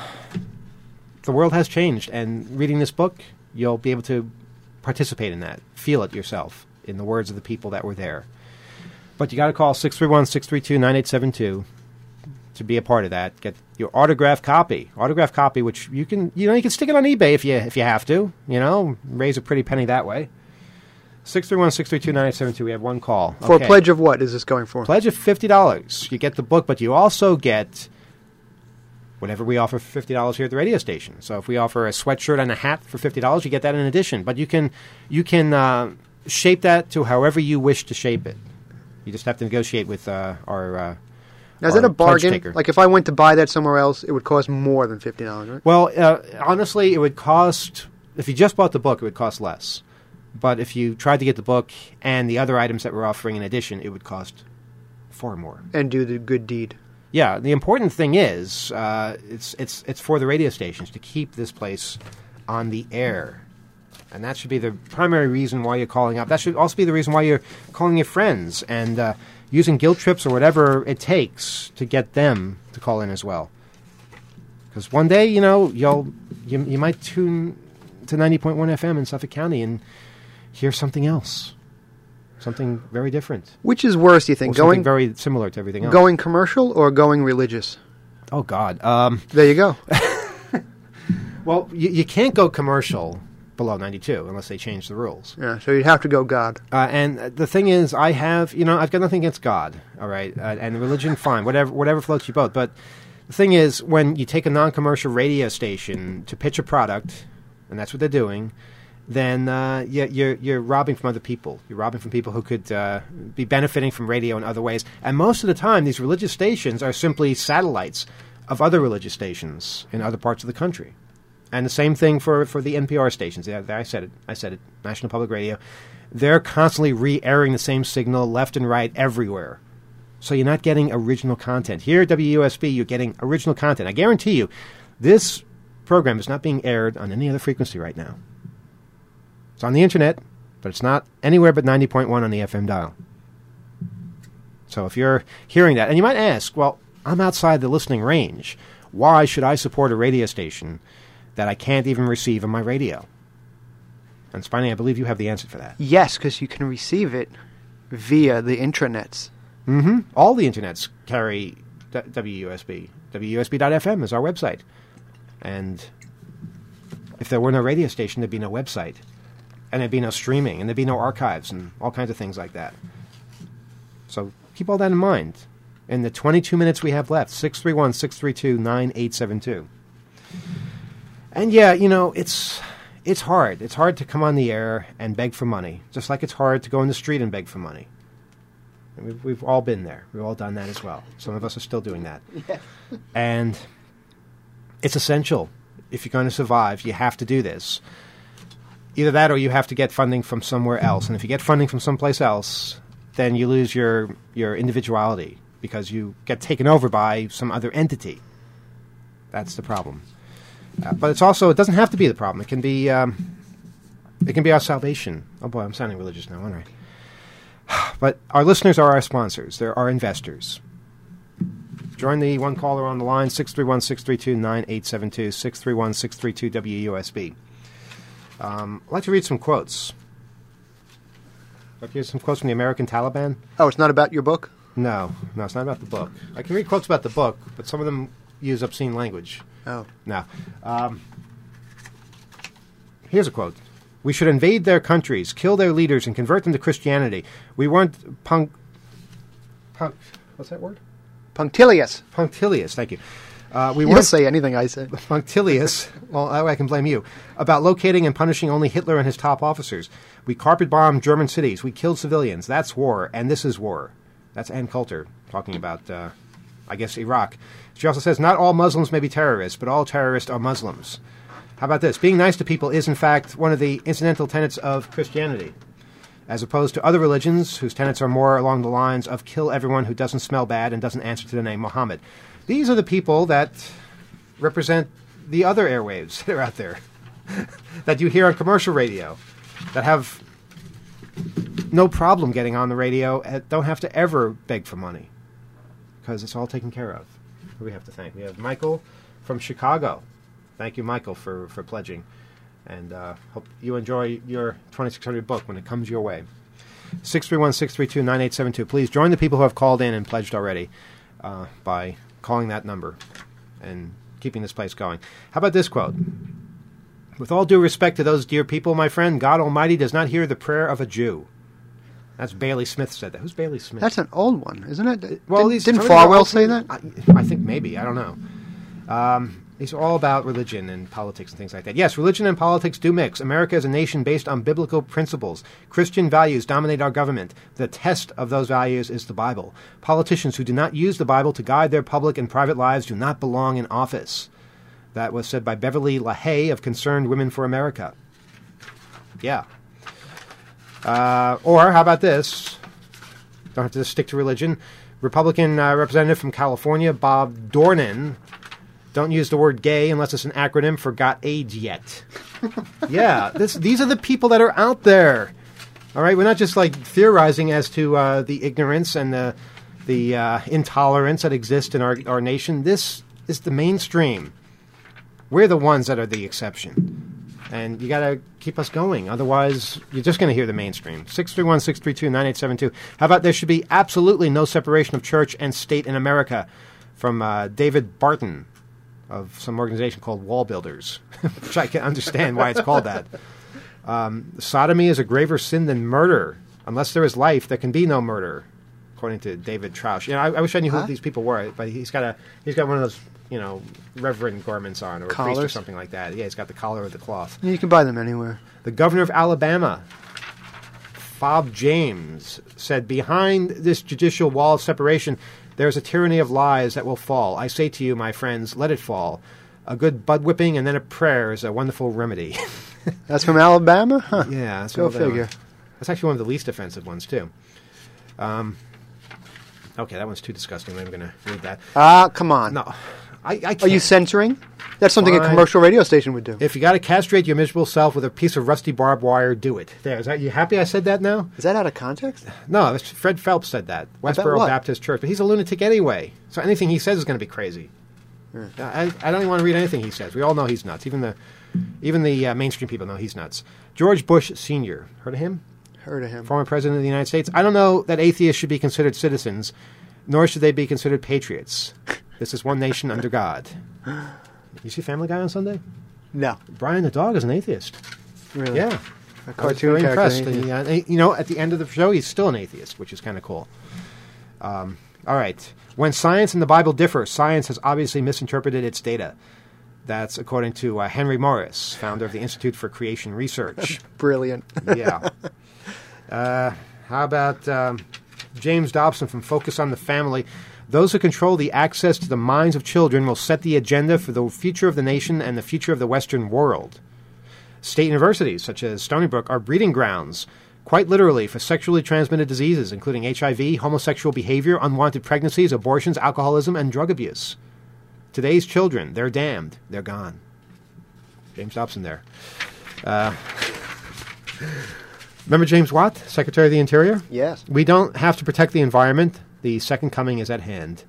the world has changed. And reading this book, you'll be able to participate in that. Feel it yourself in the words of the people that were there. But you got to call six three one, six three two, nine eight seven two to be a part of that. Get your autographed copy. Autographed copy, which you can, you know, you can stick it on eBay if you if you have to. You know, raise a pretty penny that way. six three one, six three two, nine eight seven two. We have one call. For Okay. a pledge of what is this going for? Pledge of fifty dollars. You get the book, but you also get whatever we offer for fifty dollars here at the radio station. So if we offer a sweatshirt and a hat for fifty dollars, you get that in addition. But you can you can uh, shape that to however you wish to shape it. You just have to negotiate with uh, our. Uh, Now, is our it a pledge bargain? taker. Like, if I went to buy that somewhere else, it would cost more than fifty dollars, right? Well, uh, honestly, it would cost. If you just bought the book, it would cost less. But if you tried to get the book and the other items that we're offering in addition, it would cost far more. And do the good deed. Yeah, the important thing is uh, it's it's it's for the radio stations to keep this place on the air. And that should be the primary reason why you're calling up. That should also be the reason why you're calling your friends and uh, using guilt trips or whatever it takes to get them to call in as well. Because one day, you know, you'll you, you might tune to ninety point one F M in Suffolk County and hear something else, something very different, Which is worse, do you or think? something Going very similar to everything else. going commercial or going religious? Oh God. Um, There you go. well, you, you can't go commercial below ninety-two unless they change the rules. Yeah, so you'd have to go God. Uh, and uh, the thing is, I have, you know, I've got nothing against God, all right, uh, and religion, fine, whatever, whatever floats your boat. But the thing is, when you take a non-commercial radio station to pitch a product, and that's what they're doing, then uh, you, you're you're robbing from other people. You're robbing from people who could uh, be benefiting from radio in other ways. And most of the time, these religious stations are simply satellites of other religious stations in other parts of the country. And the same thing for, for the N P R stations. Yeah, I said it. I said it. National Public Radio. They're constantly re-airing the same signal left and right everywhere. So you're not getting original content. Here at W U S B, you're getting original content. I guarantee you, this program is not being aired on any other frequency right now. It's on the internet, but it's not anywhere but ninety point one on the F M dial. So if you're hearing that, and you might ask, well, I'm outside the listening range. Why should I support a radio station that I can't even receive on my radio? And Spiny, I believe you have the answer for that. Yes, because you can receive it via the intranets. Mm-hmm. All the internets carry d- W U S B. W U S B dot F M is our website. And If there were no radio station, there'd be no website. And there'd be no streaming, and there'd be no archives, and all kinds of things like that. So keep all that in mind. In the twenty-two minutes we have left, six three one, six three two, nine eight seven two. And yeah, you know, it's it's hard. It's hard to come on the air and beg for money, just like it's hard to go in the street and beg for money. And we've, we've all been there. We've all done that as well. Some of us are still doing that. Yeah. And it's essential. If you're going to survive, you have to do this. Either that or you have to get funding from somewhere else. And if you get funding from someplace else, then you lose your, your individuality because you get taken over by some other entity. That's the problem. Uh, but it's also, it doesn't have to be the problem. It can be, um, it can be our salvation. Oh boy, I'm sounding religious now, aren't I? But our listeners are our sponsors. They're our investors. Join the one caller on the line, six three one, six three two, nine eight seven two, six three one, six three two, W U S B. Um, I'd like to read some quotes. Like here's some quotes from the American Taliban. Oh, it's not about your book? No, no, it's not about the book. I can read quotes about the book, but some of them use obscene language. Oh. No. Um, here's a quote. We should invade their countries, kill their leaders, and convert them to Christianity. We weren't punk... punk what's that word? Punctilious. Punctilious, thank you. Uh, we you weren't don't say anything I say. Punctilious, well, I, I can blame you, about locating and punishing only Hitler and his top officers. We carpet-bombed German cities. We killed civilians. That's war, and this is war. That's Ann Coulter talking about, uh, I guess, Iraq. She also says, not all Muslims may be terrorists, but all terrorists are Muslims. How about this? Being nice to people is, in fact, one of the incidental tenets of Christianity, as opposed to other religions whose tenets are more along the lines of kill everyone who doesn't smell bad and doesn't answer to the name Muhammad. These are the people that represent the other airwaves that are out there, that you hear on commercial radio, that have no problem getting on the radio, and don't have to ever beg for money, because it's all taken care of. Who do we have to thank? We have Michael from Chicago. Thank you, Michael, for, for pledging. And uh, hope you enjoy your twenty-six hundred book when it comes your way. six three one, six three two, nine eight seven two. Please join the people who have called in and pledged already uh, by calling that number and keeping this place going. How about this quote? With all due respect to those dear people, my friend, God Almighty does not hear the prayer of a Jew. That's Bailey Smith said that. Who's Bailey Smith? That's an old one, isn't it? Well, Did, these, didn't Farwell say that? I, I think maybe. I don't know. Um, these are all about religion and politics and things like that. Yes, religion and politics do mix. America is a nation based on biblical principles. Christian values dominate our government. The test of those values is the Bible. Politicians who do not use the Bible to guide their public and private lives do not belong in office. That was said by Beverly LaHaye of Concerned Women for America. Yeah. Uh, or how about this? Don't have to just stick to religion. Republican uh, representative from California, Bob Dornan. Don't use the word gay unless it's an acronym for got AIDS yet. Yeah, this, these are the people that are out there. All right, we're not just like theorizing as to uh, the ignorance and the the uh, intolerance that exists in our, our nation. This is the mainstream. We're the ones that are the exception. And you got to keep us going. Otherwise, you're just going to hear the mainstream. six three one, six three two, nine eight seven two. How about there should be absolutely no separation of church and state in America? From uh, David Barton of some organization called Wall Builders, which I can understand why it's called that. Um, sodomy is a graver sin than murder. Unless there is life, there can be no murder, according to David Troush. You know, I, I wish I knew who huh? these people were, but he's got a he's got one of those, you know, reverend garments on, or a priest or something like that. Yeah, he's got the collar or the cloth. You can buy them anywhere. The governor of Alabama, Bob James, said, behind this judicial wall of separation, there is a tyranny of lies that will fall. I say to you, my friends, let it fall. A good bud whipping and then a prayer is a wonderful remedy. That's from Alabama? Huh. Yeah. That's Go figure. That's actually one of the least offensive ones, too. Um, okay, that one's too disgusting. I'm going to read that. Ah, uh, come on. No. I, I can't. Are you censoring? That's something Fine. a commercial radio station would do. If you got to castrate your miserable self with a piece of rusty barbed wire, do it. There. Is that, you happy I said that now? Is that out of context? No, that's Fred Phelps said that. Westboro Baptist Church. But he's a lunatic anyway. So anything he says is going to be crazy. Hmm. I, I don't even want to read anything he says. We all know he's nuts. Even the even the uh, mainstream people know he's nuts. George Bush Senior Heard of him? Heard of him. Former president of the United States. I don't know that atheists should be considered citizens, nor should they be considered patriots. This is one nation under God. You see Family Guy on Sunday? No. Brian the dog is an atheist. Really? Yeah. A I was cartoon very character. impressed. He, uh, he- you know, at the end of the show, he's still an atheist, which is kind of cool. Um, all right. When science and the Bible differ, science has obviously misinterpreted its data. That's according to uh, Henry Morris, founder of the Institute for Creation Research. Brilliant. Yeah. Uh, how about um, James Dobson from Focus on the Family? Those who control the access to the minds of children will set the agenda for the future of the nation and the future of the Western world. State universities, such as Stony Brook, are breeding grounds, quite literally, for sexually transmitted diseases, including H I V, homosexual behavior, unwanted pregnancies, abortions, alcoholism, and drug abuse. Today's children, they're damned. They're gone. James Dobson there. Uh, remember James Watt, Secretary of the Interior? Yes. We don't have to protect the environment. The second coming is at hand.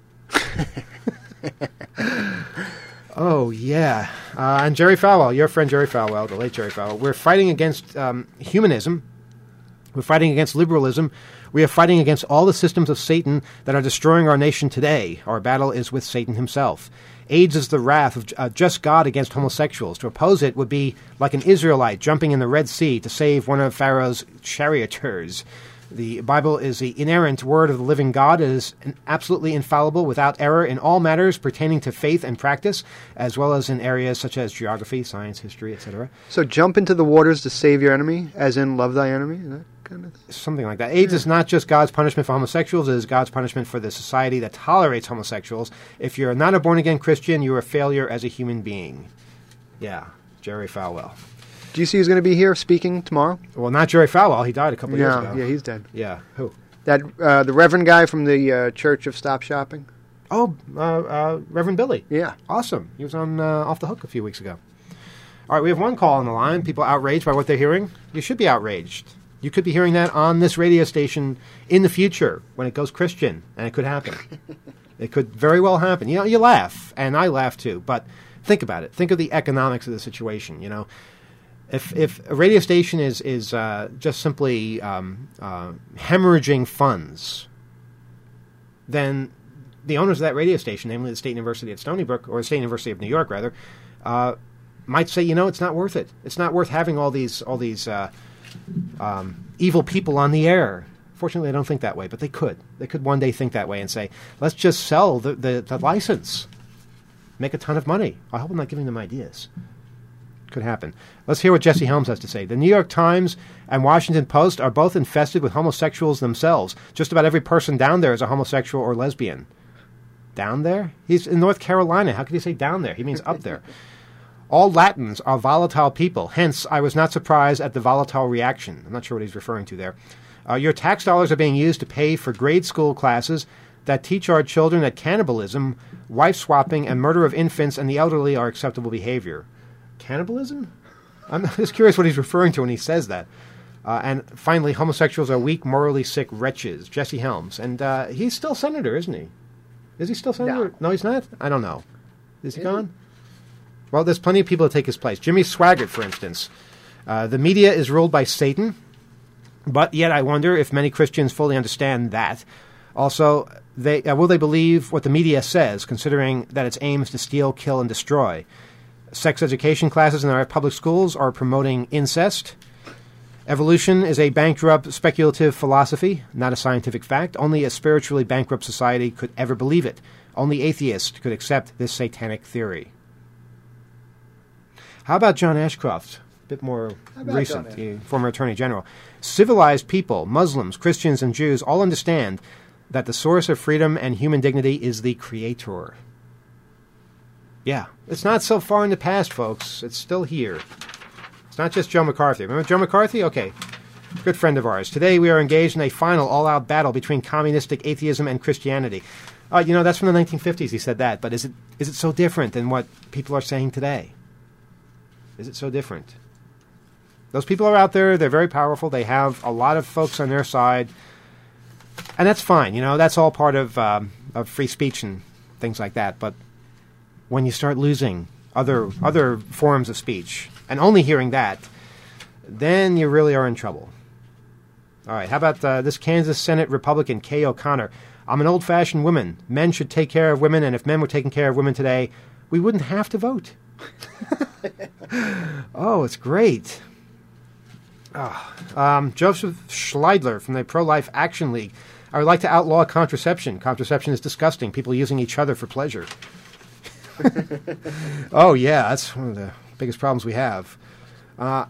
Oh, yeah. Uh, and Jerry Falwell, your friend Jerry Falwell, the late Jerry Falwell, we're fighting against um, humanism. We're fighting against liberalism. We are fighting against all the systems of Satan that are destroying our nation today. Our battle is with Satan himself. AIDS is the wrath of uh, just God against homosexuals. To oppose it would be like an Israelite jumping in the Red Sea to save one of Pharaoh's charioteers. The Bible is the inerrant word of the living God. It is absolutely infallible, without error, in all matters pertaining to faith and practice, as well as in areas such as geography, science, history, et cetera. So jump into the waters to save your enemy, as in love thy enemy? That kind of thing? Something like that. AIDS yeah. is not just God's punishment for homosexuals. It is God's punishment for the society that tolerates homosexuals. If you're not a born-again Christian, you're a failure as a human being. Yeah, Jerry Falwell. Do you see who's going to be here speaking tomorrow? Well, not Jerry Falwell. He died a couple of yeah, years ago. Yeah, he's dead. Yeah, who? That uh, the Reverend guy from the uh, Church of Stop Shopping. Oh, uh, uh, Reverend Billy. Yeah. Awesome. He was on uh, Off the Hook a few weeks ago. All right, we have one call on the line. People outraged by what they're hearing. You should be outraged. You could be hearing that on this radio station in the future when it goes Christian, and it could happen. It could very well happen. You know, you laugh, and I laugh too, but think about it. Think of the economics of the situation, you know. If if a radio station is is uh, just simply um, uh, hemorrhaging funds, then the owners of that radio station, namely the State University at Stony Brook, or the State University of New York, rather, uh, might say, you know, it's not worth it. It's not worth having all these all these uh, um, evil people on the air. Fortunately, I don't think that way, but they could. They could one day think that way and say, let's just sell the, the, the license, make a ton of money. I hope I'm not giving them ideas. Could happen. Let's hear what Jesse Helms has to say. The New York Times and Washington Post are both infested with homosexuals themselves. Just about every person down there is a homosexual or lesbian. Down there? He's in North Carolina. How could he say down there? He means up there. All Latins are volatile people. Hence, I was not surprised at the volatile reaction. I'm not sure what he's referring to there. Uh, your tax dollars are being used to pay for grade school classes that teach our children that cannibalism, wife swapping, and murder of infants and the elderly are acceptable behavior. Cannibalism? I'm just curious what he's referring to when he says that. Uh, and finally, homosexuals are weak, morally sick wretches. Jesse Helms. And uh, he's still senator, isn't he? Is he still senator? No, no he's not? I don't know. Is he is gone? He? Well, there's plenty of people to take his place. Jimmy Swaggart, for instance. Uh, the media is ruled by Satan, but yet I wonder if many Christians fully understand that. Also, they uh, will they believe what the media says, considering that its aim is to steal, kill, and destroy? Sex education classes in our public schools are promoting incest. Evolution is a bankrupt speculative philosophy, not a scientific fact. Only a spiritually bankrupt society could ever believe it. Only atheists could accept this satanic theory. How about John Ashcroft? A bit more recent, the former Attorney General. Civilized people, Muslims, Christians, and Jews all understand that the source of freedom and human dignity is the Creator. Yeah, it's not so far in the past, folks. It's still here. It's not just Joe McCarthy. Remember Joe McCarthy? Okay, good friend of ours. Today we are engaged in a final all-out battle between communistic atheism and Christianity. Uh, you know, that's from the nineteen fifties he said that, but is it is it so different than what people are saying today? Is it so different? Those people are out there. They're very powerful. They have a lot of folks on their side. And that's fine. You know, that's all part of, um, of free speech and things like that. But when you start losing other other forms of speech and only hearing that, then you really are in trouble. All right, how about uh, this Kansas Senate Republican, Kay O'Connor? I'm an old-fashioned woman. Men should take care of women, and if men were taking care of women today, we wouldn't have to vote. Oh, it's great. Oh. Um, Joseph Schleidler from the Pro-Life Action League. I would like to outlaw contraception. Contraception is disgusting. People using each other for pleasure. Oh, yeah, that's one of the biggest problems we have. Uh,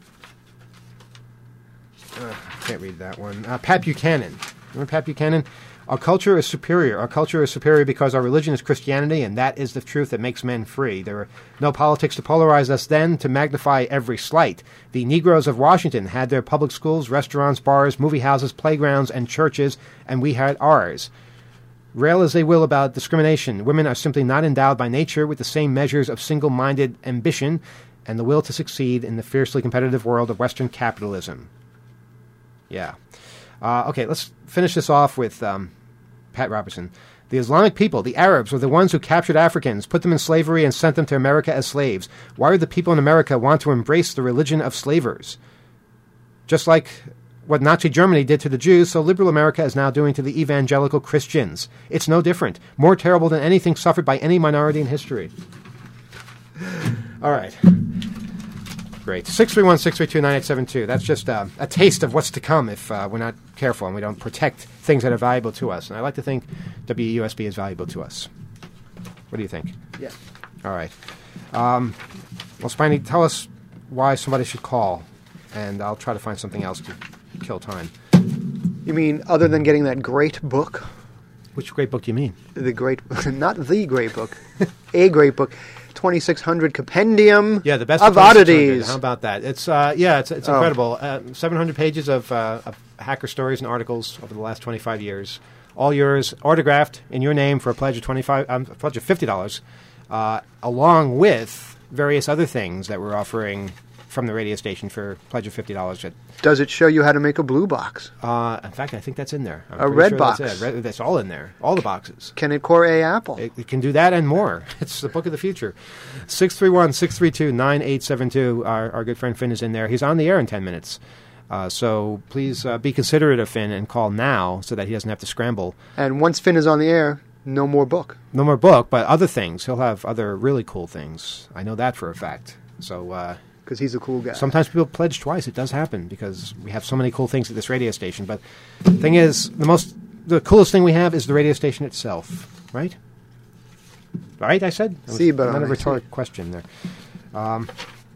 uh, I can't read that one. Uh, Pat Buchanan. Remember Pat Buchanan? Our culture is superior. Our culture is superior because our religion is Christianity, and that is the truth that makes men free. There were no politics to polarize us then, to magnify every slight. The Negroes of Washington had their public schools, restaurants, bars, movie houses, playgrounds, and churches, and we had ours. Rail as they will about discrimination, women are simply not endowed by nature with the same measures of single-minded ambition and the will to succeed in the fiercely competitive world of Western capitalism. Yeah. Uh, okay, let's finish this off with um, Pat Robertson. The Islamic people, the Arabs, were the ones who captured Africans, put them in slavery, and sent them to America as slaves. Why do the people in America want to embrace the religion of slavers? Just like what Nazi Germany did to the Jews, so liberal America is now doing to the evangelical Christians. It's no different. More terrible than anything suffered by any minority in history. All right. Great. six three one, six three two, nine eight seven two. That's just uh, a taste of what's to come if uh, we're not careful and we don't protect things that are valuable to us. And I like to think W U S B is valuable to us. What do you think? Yeah. All right. Um, well, Spiny, tell us why somebody should call, and I'll try to find something else to kill time. You mean other than getting that great book? Which great book do you mean? The great, not the great book, a great book. twenty-six hundred Compendium yeah, the best of Oddities. How about that? It's uh, yeah, it's it's Oh. incredible. Uh, seven hundred pages of, uh, of hacker stories and articles over the last twenty-five years, all yours, autographed in your name for a pledge of twenty-five, um, a pledge of fifty dollars, uh, along with various other things that we're offering from the radio station for a pledge of fifty dollars. At, Does it show you how to make a blue box? uh, in fact, I think that's in there. I'm A pretty red sure box. That's, it. Red, that's all in there. All the boxes. Can it core a apple? It, it can do that and more. It's the book of the future. six three one, six three two, nine eight seven two. Our, our good friend Finn is in there. He's on the air in ten minutes. Uh, so please uh, be considerate of Finn and call now so that he doesn't have to scramble. And once Finn is on the air, no more book. No more book, but other things. He'll have other really cool things. I know that for a fact. So uh, Because he's a cool guy. sometimes people pledge twice. It does happen because we have so many cool things at this radio station. But the thing is, the most, the coolest thing we have is the radio station itself, right? Right, I said? That was Si, but not a I rhetoric see. question there. Um,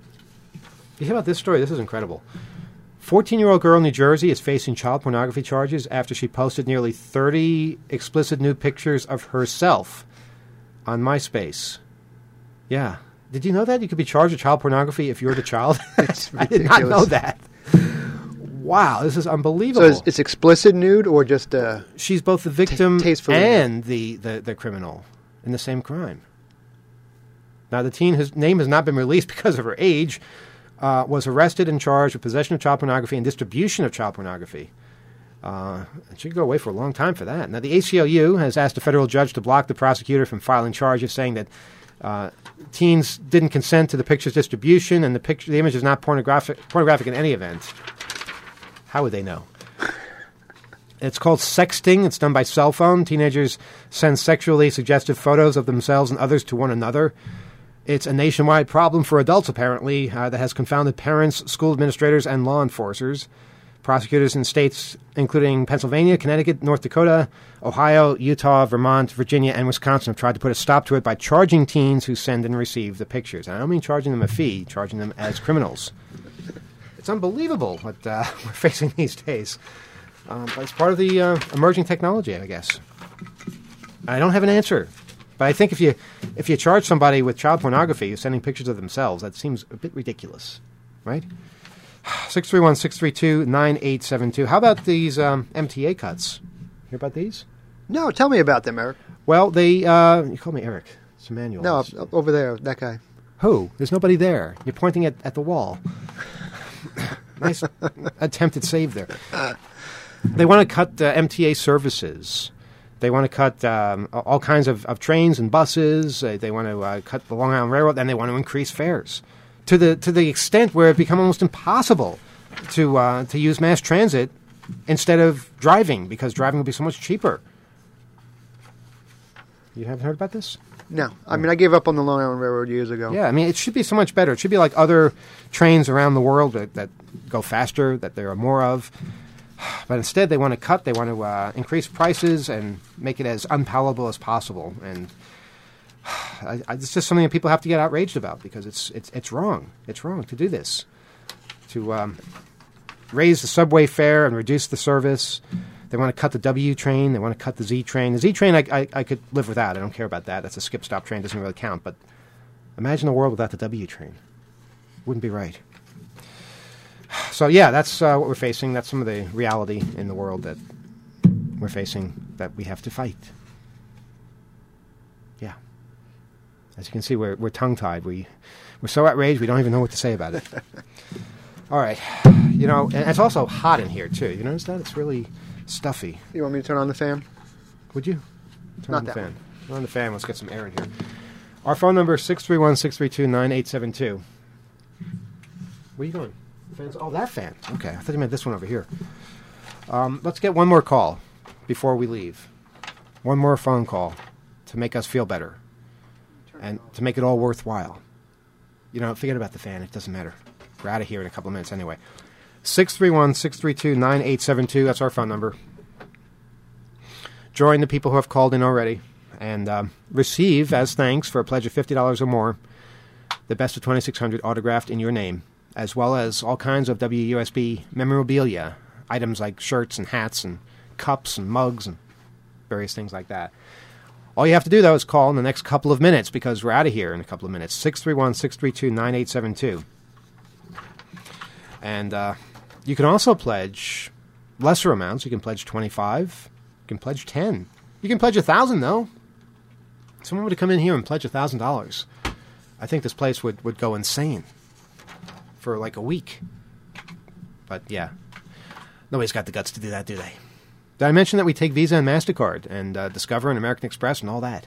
you hear about this story? This is incredible. fourteen-year-old girl in New Jersey is facing child pornography charges after she posted nearly thirty explicit nude pictures of herself on MySpace. Yeah. Did you know that? You could be charged with child pornography if you're the child? It's I did not know ridiculous. that. Wow, this is So unbelievable. it's, it's explicit nude or just uh, She's both the victim tastefully and the, the, the criminal in the same crime. Now, the teen, whose name has not been released because of her age, uh, was arrested and charged with possession of child pornography and distribution of child pornography. Uh, she could go away for a long time for that. Now, the A C L U has asked a federal judge to block the prosecutor from filing charges, saying that uh, teens didn't consent to the picture's distribution, and the picture, the image is not pornographic, pornographic in any event. How would they know? It's called sexting. It's done by cell phone. Teenagers send sexually suggestive photos of themselves and others to one another. It's a nationwide problem for adults, apparently, uh, that has confounded parents, school administrators, and law enforcers. Prosecutors in states including Pennsylvania, Connecticut, North Dakota, Ohio, Utah, Vermont, Virginia, and Wisconsin have tried to put a stop to it by charging teens who send and receive the pictures. And I don't mean charging them a fee, charging them as criminals. It's unbelievable what uh, we're facing these days. Um, but it's part of the uh, emerging technology, I guess. I don't have an answer. But I think if you if you charge somebody with child pornography, sending pictures of themselves, that seems a bit ridiculous, right? six three one, six three two, nine eight seven two. How about these um, M T A cuts? Hear about these? No, tell me about them, Eric. Well, they... Uh, you call me Eric. It's Emmanuel. No, up, up over there, that guy. Who? There's nobody there. You're pointing at, at the wall. Nice attempt at save there. They want to cut uh, M T A services. They want to cut um, all kinds of, of trains and buses. Uh, they want to uh, cut the Long Island Railroad, and they want to increase fares to the to the extent where it become almost impossible to uh, to use mass transit instead of driving, because driving will be so much cheaper. You haven't heard about this? No. I mean, I gave up on the Long Island Railroad years ago. Yeah, I mean, it should be so much better. It should be like other trains around the world that, that go faster, that there are more of. But instead, they want to cut, they want to uh, increase prices and make it as unpalatable as possible. And I, I, it's just something that people have to get outraged about because it's it's it's wrong. It's wrong to do this. To um, raise the subway fare and reduce the service. They want to cut the W train. They want to cut the Z train. The Z train, I, I, I could live without. I don't care about that. That's a skip-stop train. Doesn't really count. But imagine a world without the W train. Wouldn't be right. So, yeah, that's uh, what we're facing. That's some of the reality in the world that we're facing that we have to fight. Yeah. As you can see, we're, we're tongue-tied. We, we're so outraged, we don't even know what to say about it. All right. You know, and it's also hot in here, too. You notice that? It's really stuffy. You want me to turn on the fan? Would you? Turn Not on the that fan. one. Turn on the fan. Let's get some air in here. Our phone number is six three one, six three two, nine eight seven two. Where are you going? The fan's, oh, that fan. Okay. I thought you meant this one over here. Um, let's get one more call before we leave. One more phone call to make us feel better and to make it all worthwhile. You know, forget about the fan. It doesn't matter. We're out of here in a couple of minutes anyway. six three one, six three two, nine eight seven two. That's our phone number. Join the people who have called in already and um, receive, as thanks for a pledge of fifty dollars or more, the Best of twenty-six hundred autographed in your name, as well as all kinds of W U S B memorabilia, items like shirts and hats and cups and mugs and various things like that. All you have to do, though, is call in the next couple of minutes because we're out of here in a couple of minutes. six three one, six three two, nine eight seven two. And uh, you can also pledge lesser amounts. You can pledge twenty-five. You can pledge ten. You can pledge one thousand dollars, though. If someone were to come in here and pledge one thousand dollars, I think this place would, would go insane for like a week. But, yeah, nobody's got the guts to do that, do they? Did I mention that we take Visa and MasterCard and uh, Discover and American Express and all that?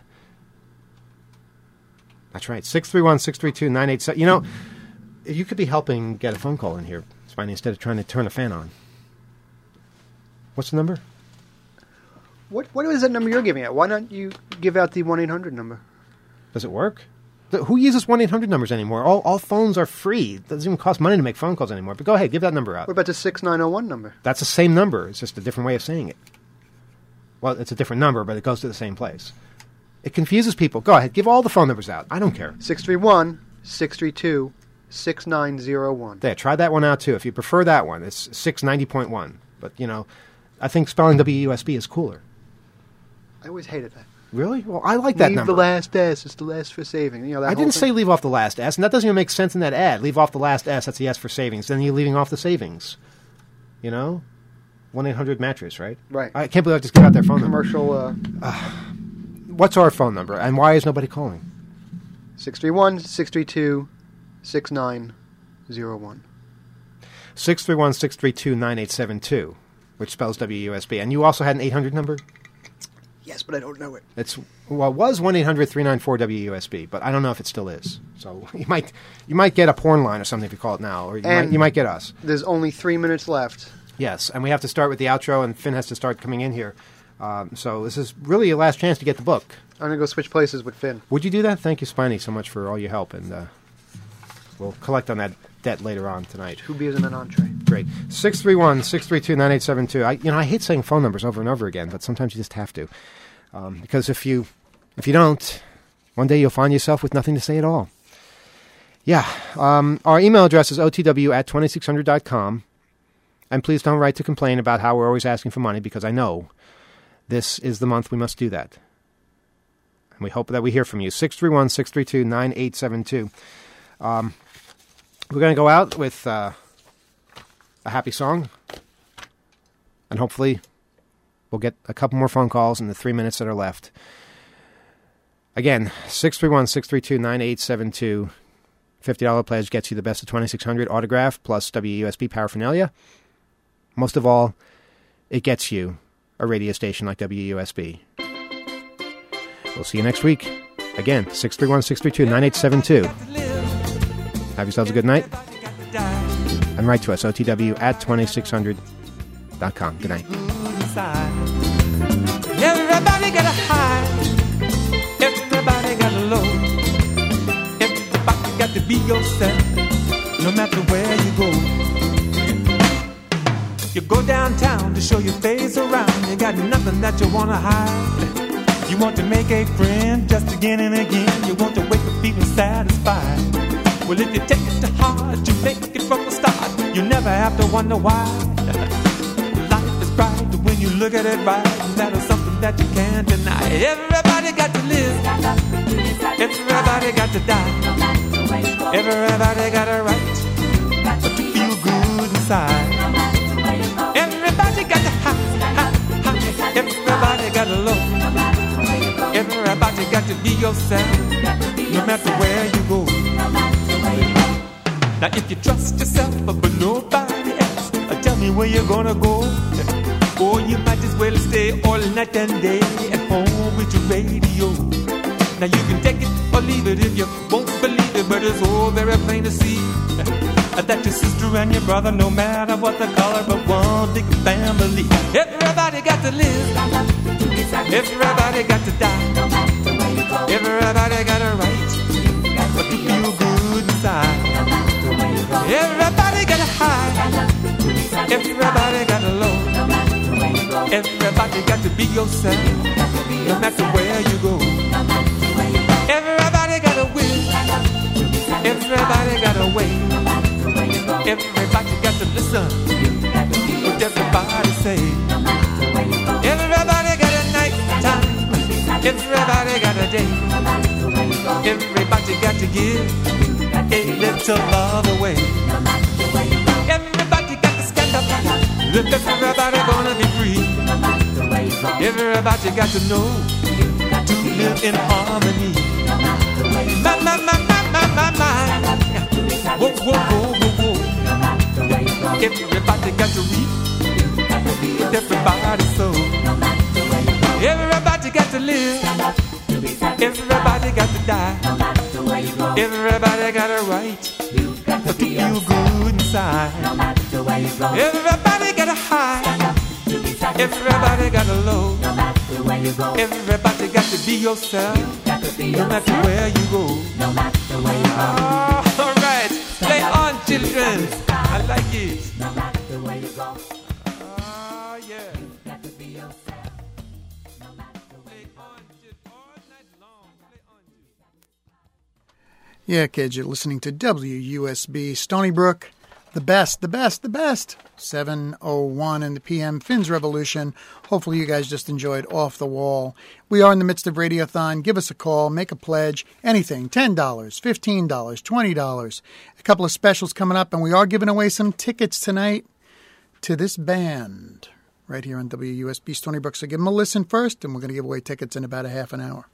That's right. six three one, six three two, nine eight seven. You know, you could be helping get a phone call in here, Spiny, instead of trying to turn a fan on. What's the number? What What is that number you're giving out? Why don't you give out the one eight hundred number? Does it work? The, who uses one eight hundred numbers anymore? All all phones are free. It doesn't even cost money to make phone calls anymore. But go ahead, give that number out. What about the six nine zero one number? That's the same number. It's just a different way of saying it. Well, it's a different number, but it goes to the same place. It confuses people. Go ahead, give all the phone numbers out. I don't care. six three one, six three two, six nine zero one. There, try that one out, too. If you prefer that one, it's six ninety point one. But, you know, I think spelling W U S B is cooler. I always hated that. Really? Well, I like that leave number. the last S. It's the last for saving. You know, that I whole didn't thing? say leave off the last S, and that doesn't even make sense in that ad. Leave off the last S, that's the S for savings. Then you're leaving off the savings. You know? one eight hundred mattress, right? Right. I can't believe I just gave out their phone Commercial, uh, number. What's our phone number, and why is nobody calling? six three one, six three two, six nine zero one. six three one, six three two, nine eight seven two, which spells W U S B. And you also had an eight hundred number? Yes, but I don't know it. It's well, it was one eight hundred, three nine four, W U S B, but I don't know if it still is. So you might you might get a porn line or something if you call it now, or you, might, you might get us. There's only three minutes left. Yes, and we have to start with the outro, and Finn has to start coming in here. Um, so this is really your last chance to get the book. I'm going to go switch places with Finn. Would you do that? Thank you, Spiny, so much for all your help, and uh, we'll collect on that debt later on tonight. Two beers and an entree. Great. six three one, six three two, nine eight seven two. I, you know, I hate saying phone numbers over and over again, but sometimes you just have to. Um, because if you if you don't, one day you'll find yourself with nothing to say at all. Yeah. Um, our email address is O T W at twenty-six hundred dot com. And please don't write to complain about how we're always asking for money, because I know this is the month we must do that. And we hope that we hear from you. six three one, six three two, nine eight seven two. Um, we're going to go out with uh, a happy song. And hopefully we'll get a couple more phone calls in the three minutes that are left. Again, six three one, six three two, nine eight seven two. fifty dollars pledge gets you the Best of twenty-six hundred autograph plus W U S B paraphernalia. Most of all, it gets you a radio station like W U S B. We'll see you next week. Again, six three one, six three two, nine eight seven two. Have yourselves a good night. And write to us, O T W at twenty-six hundred dot com. Good night. Everybody got a high. Everybody got a got to be yourself, no matter where you go. You go downtown to show your face around. You got nothing that you wanna hide. You want to make a friend just again and again. You want to wake up feeling satisfied. Well, if you take it to heart, you make it from the start. You never have to wonder why. Life is bright when you look at it right, and that is something that you can't deny. Everybody got to live. Everybody got to die. Everybody got a right to feel good inside. Everybody got to high, high, high. Everybody got to low. Everybody got to be yourself, no matter where you go. Now if you trust yourself but nobody else, tell me where you're gonna go. Or you might as well stay all night and day at home with your radio. Now you can take it or leave it if you won't believe it, but it's all very plain to see that your sister and your brother, no matter what the color, but one big family. Everybody got to live. Everybody got to die. Everybody got a right to feel good inside. Everybody got a high. Everybody got a low. Everybody got to be yourself, no matter where you go. Everybody got a will. Everybody got a way. Everybody got to listen to what everybody say. Everybody got a night time. Everybody got a day. Everybody got to give a little love away. Everybody got to stand up. Everybody gonna be free. Everybody got to know to live in harmony. My, my, my, my, my, my, my. Whoa, whoa, whoa, whoa, whoa. Everybody got to reap everybody's soul. Everybody got to live. Everybody got to die. Everybody got a right to feel good inside. Everybody got a high. Everybody got a low. Everybody got to be yourself, no matter where you go. Oh, all right, play on, children. I like it. Oh, yeah. Yeah, kids, you're listening to W U S B Stony Brook. The best, the best, the best. seven oh one in the P M, Finn's Revolution. Hopefully you guys just enjoyed Off the Wall. We are in the midst of Radiothon. Give us a call, make a pledge, anything. ten dollars, fifteen dollars, twenty dollars. A couple of specials coming up, and we are giving away some tickets tonight to this band right here on W U S B Stony Brook. So give them a listen first, and we're going to give away tickets in about a half an hour.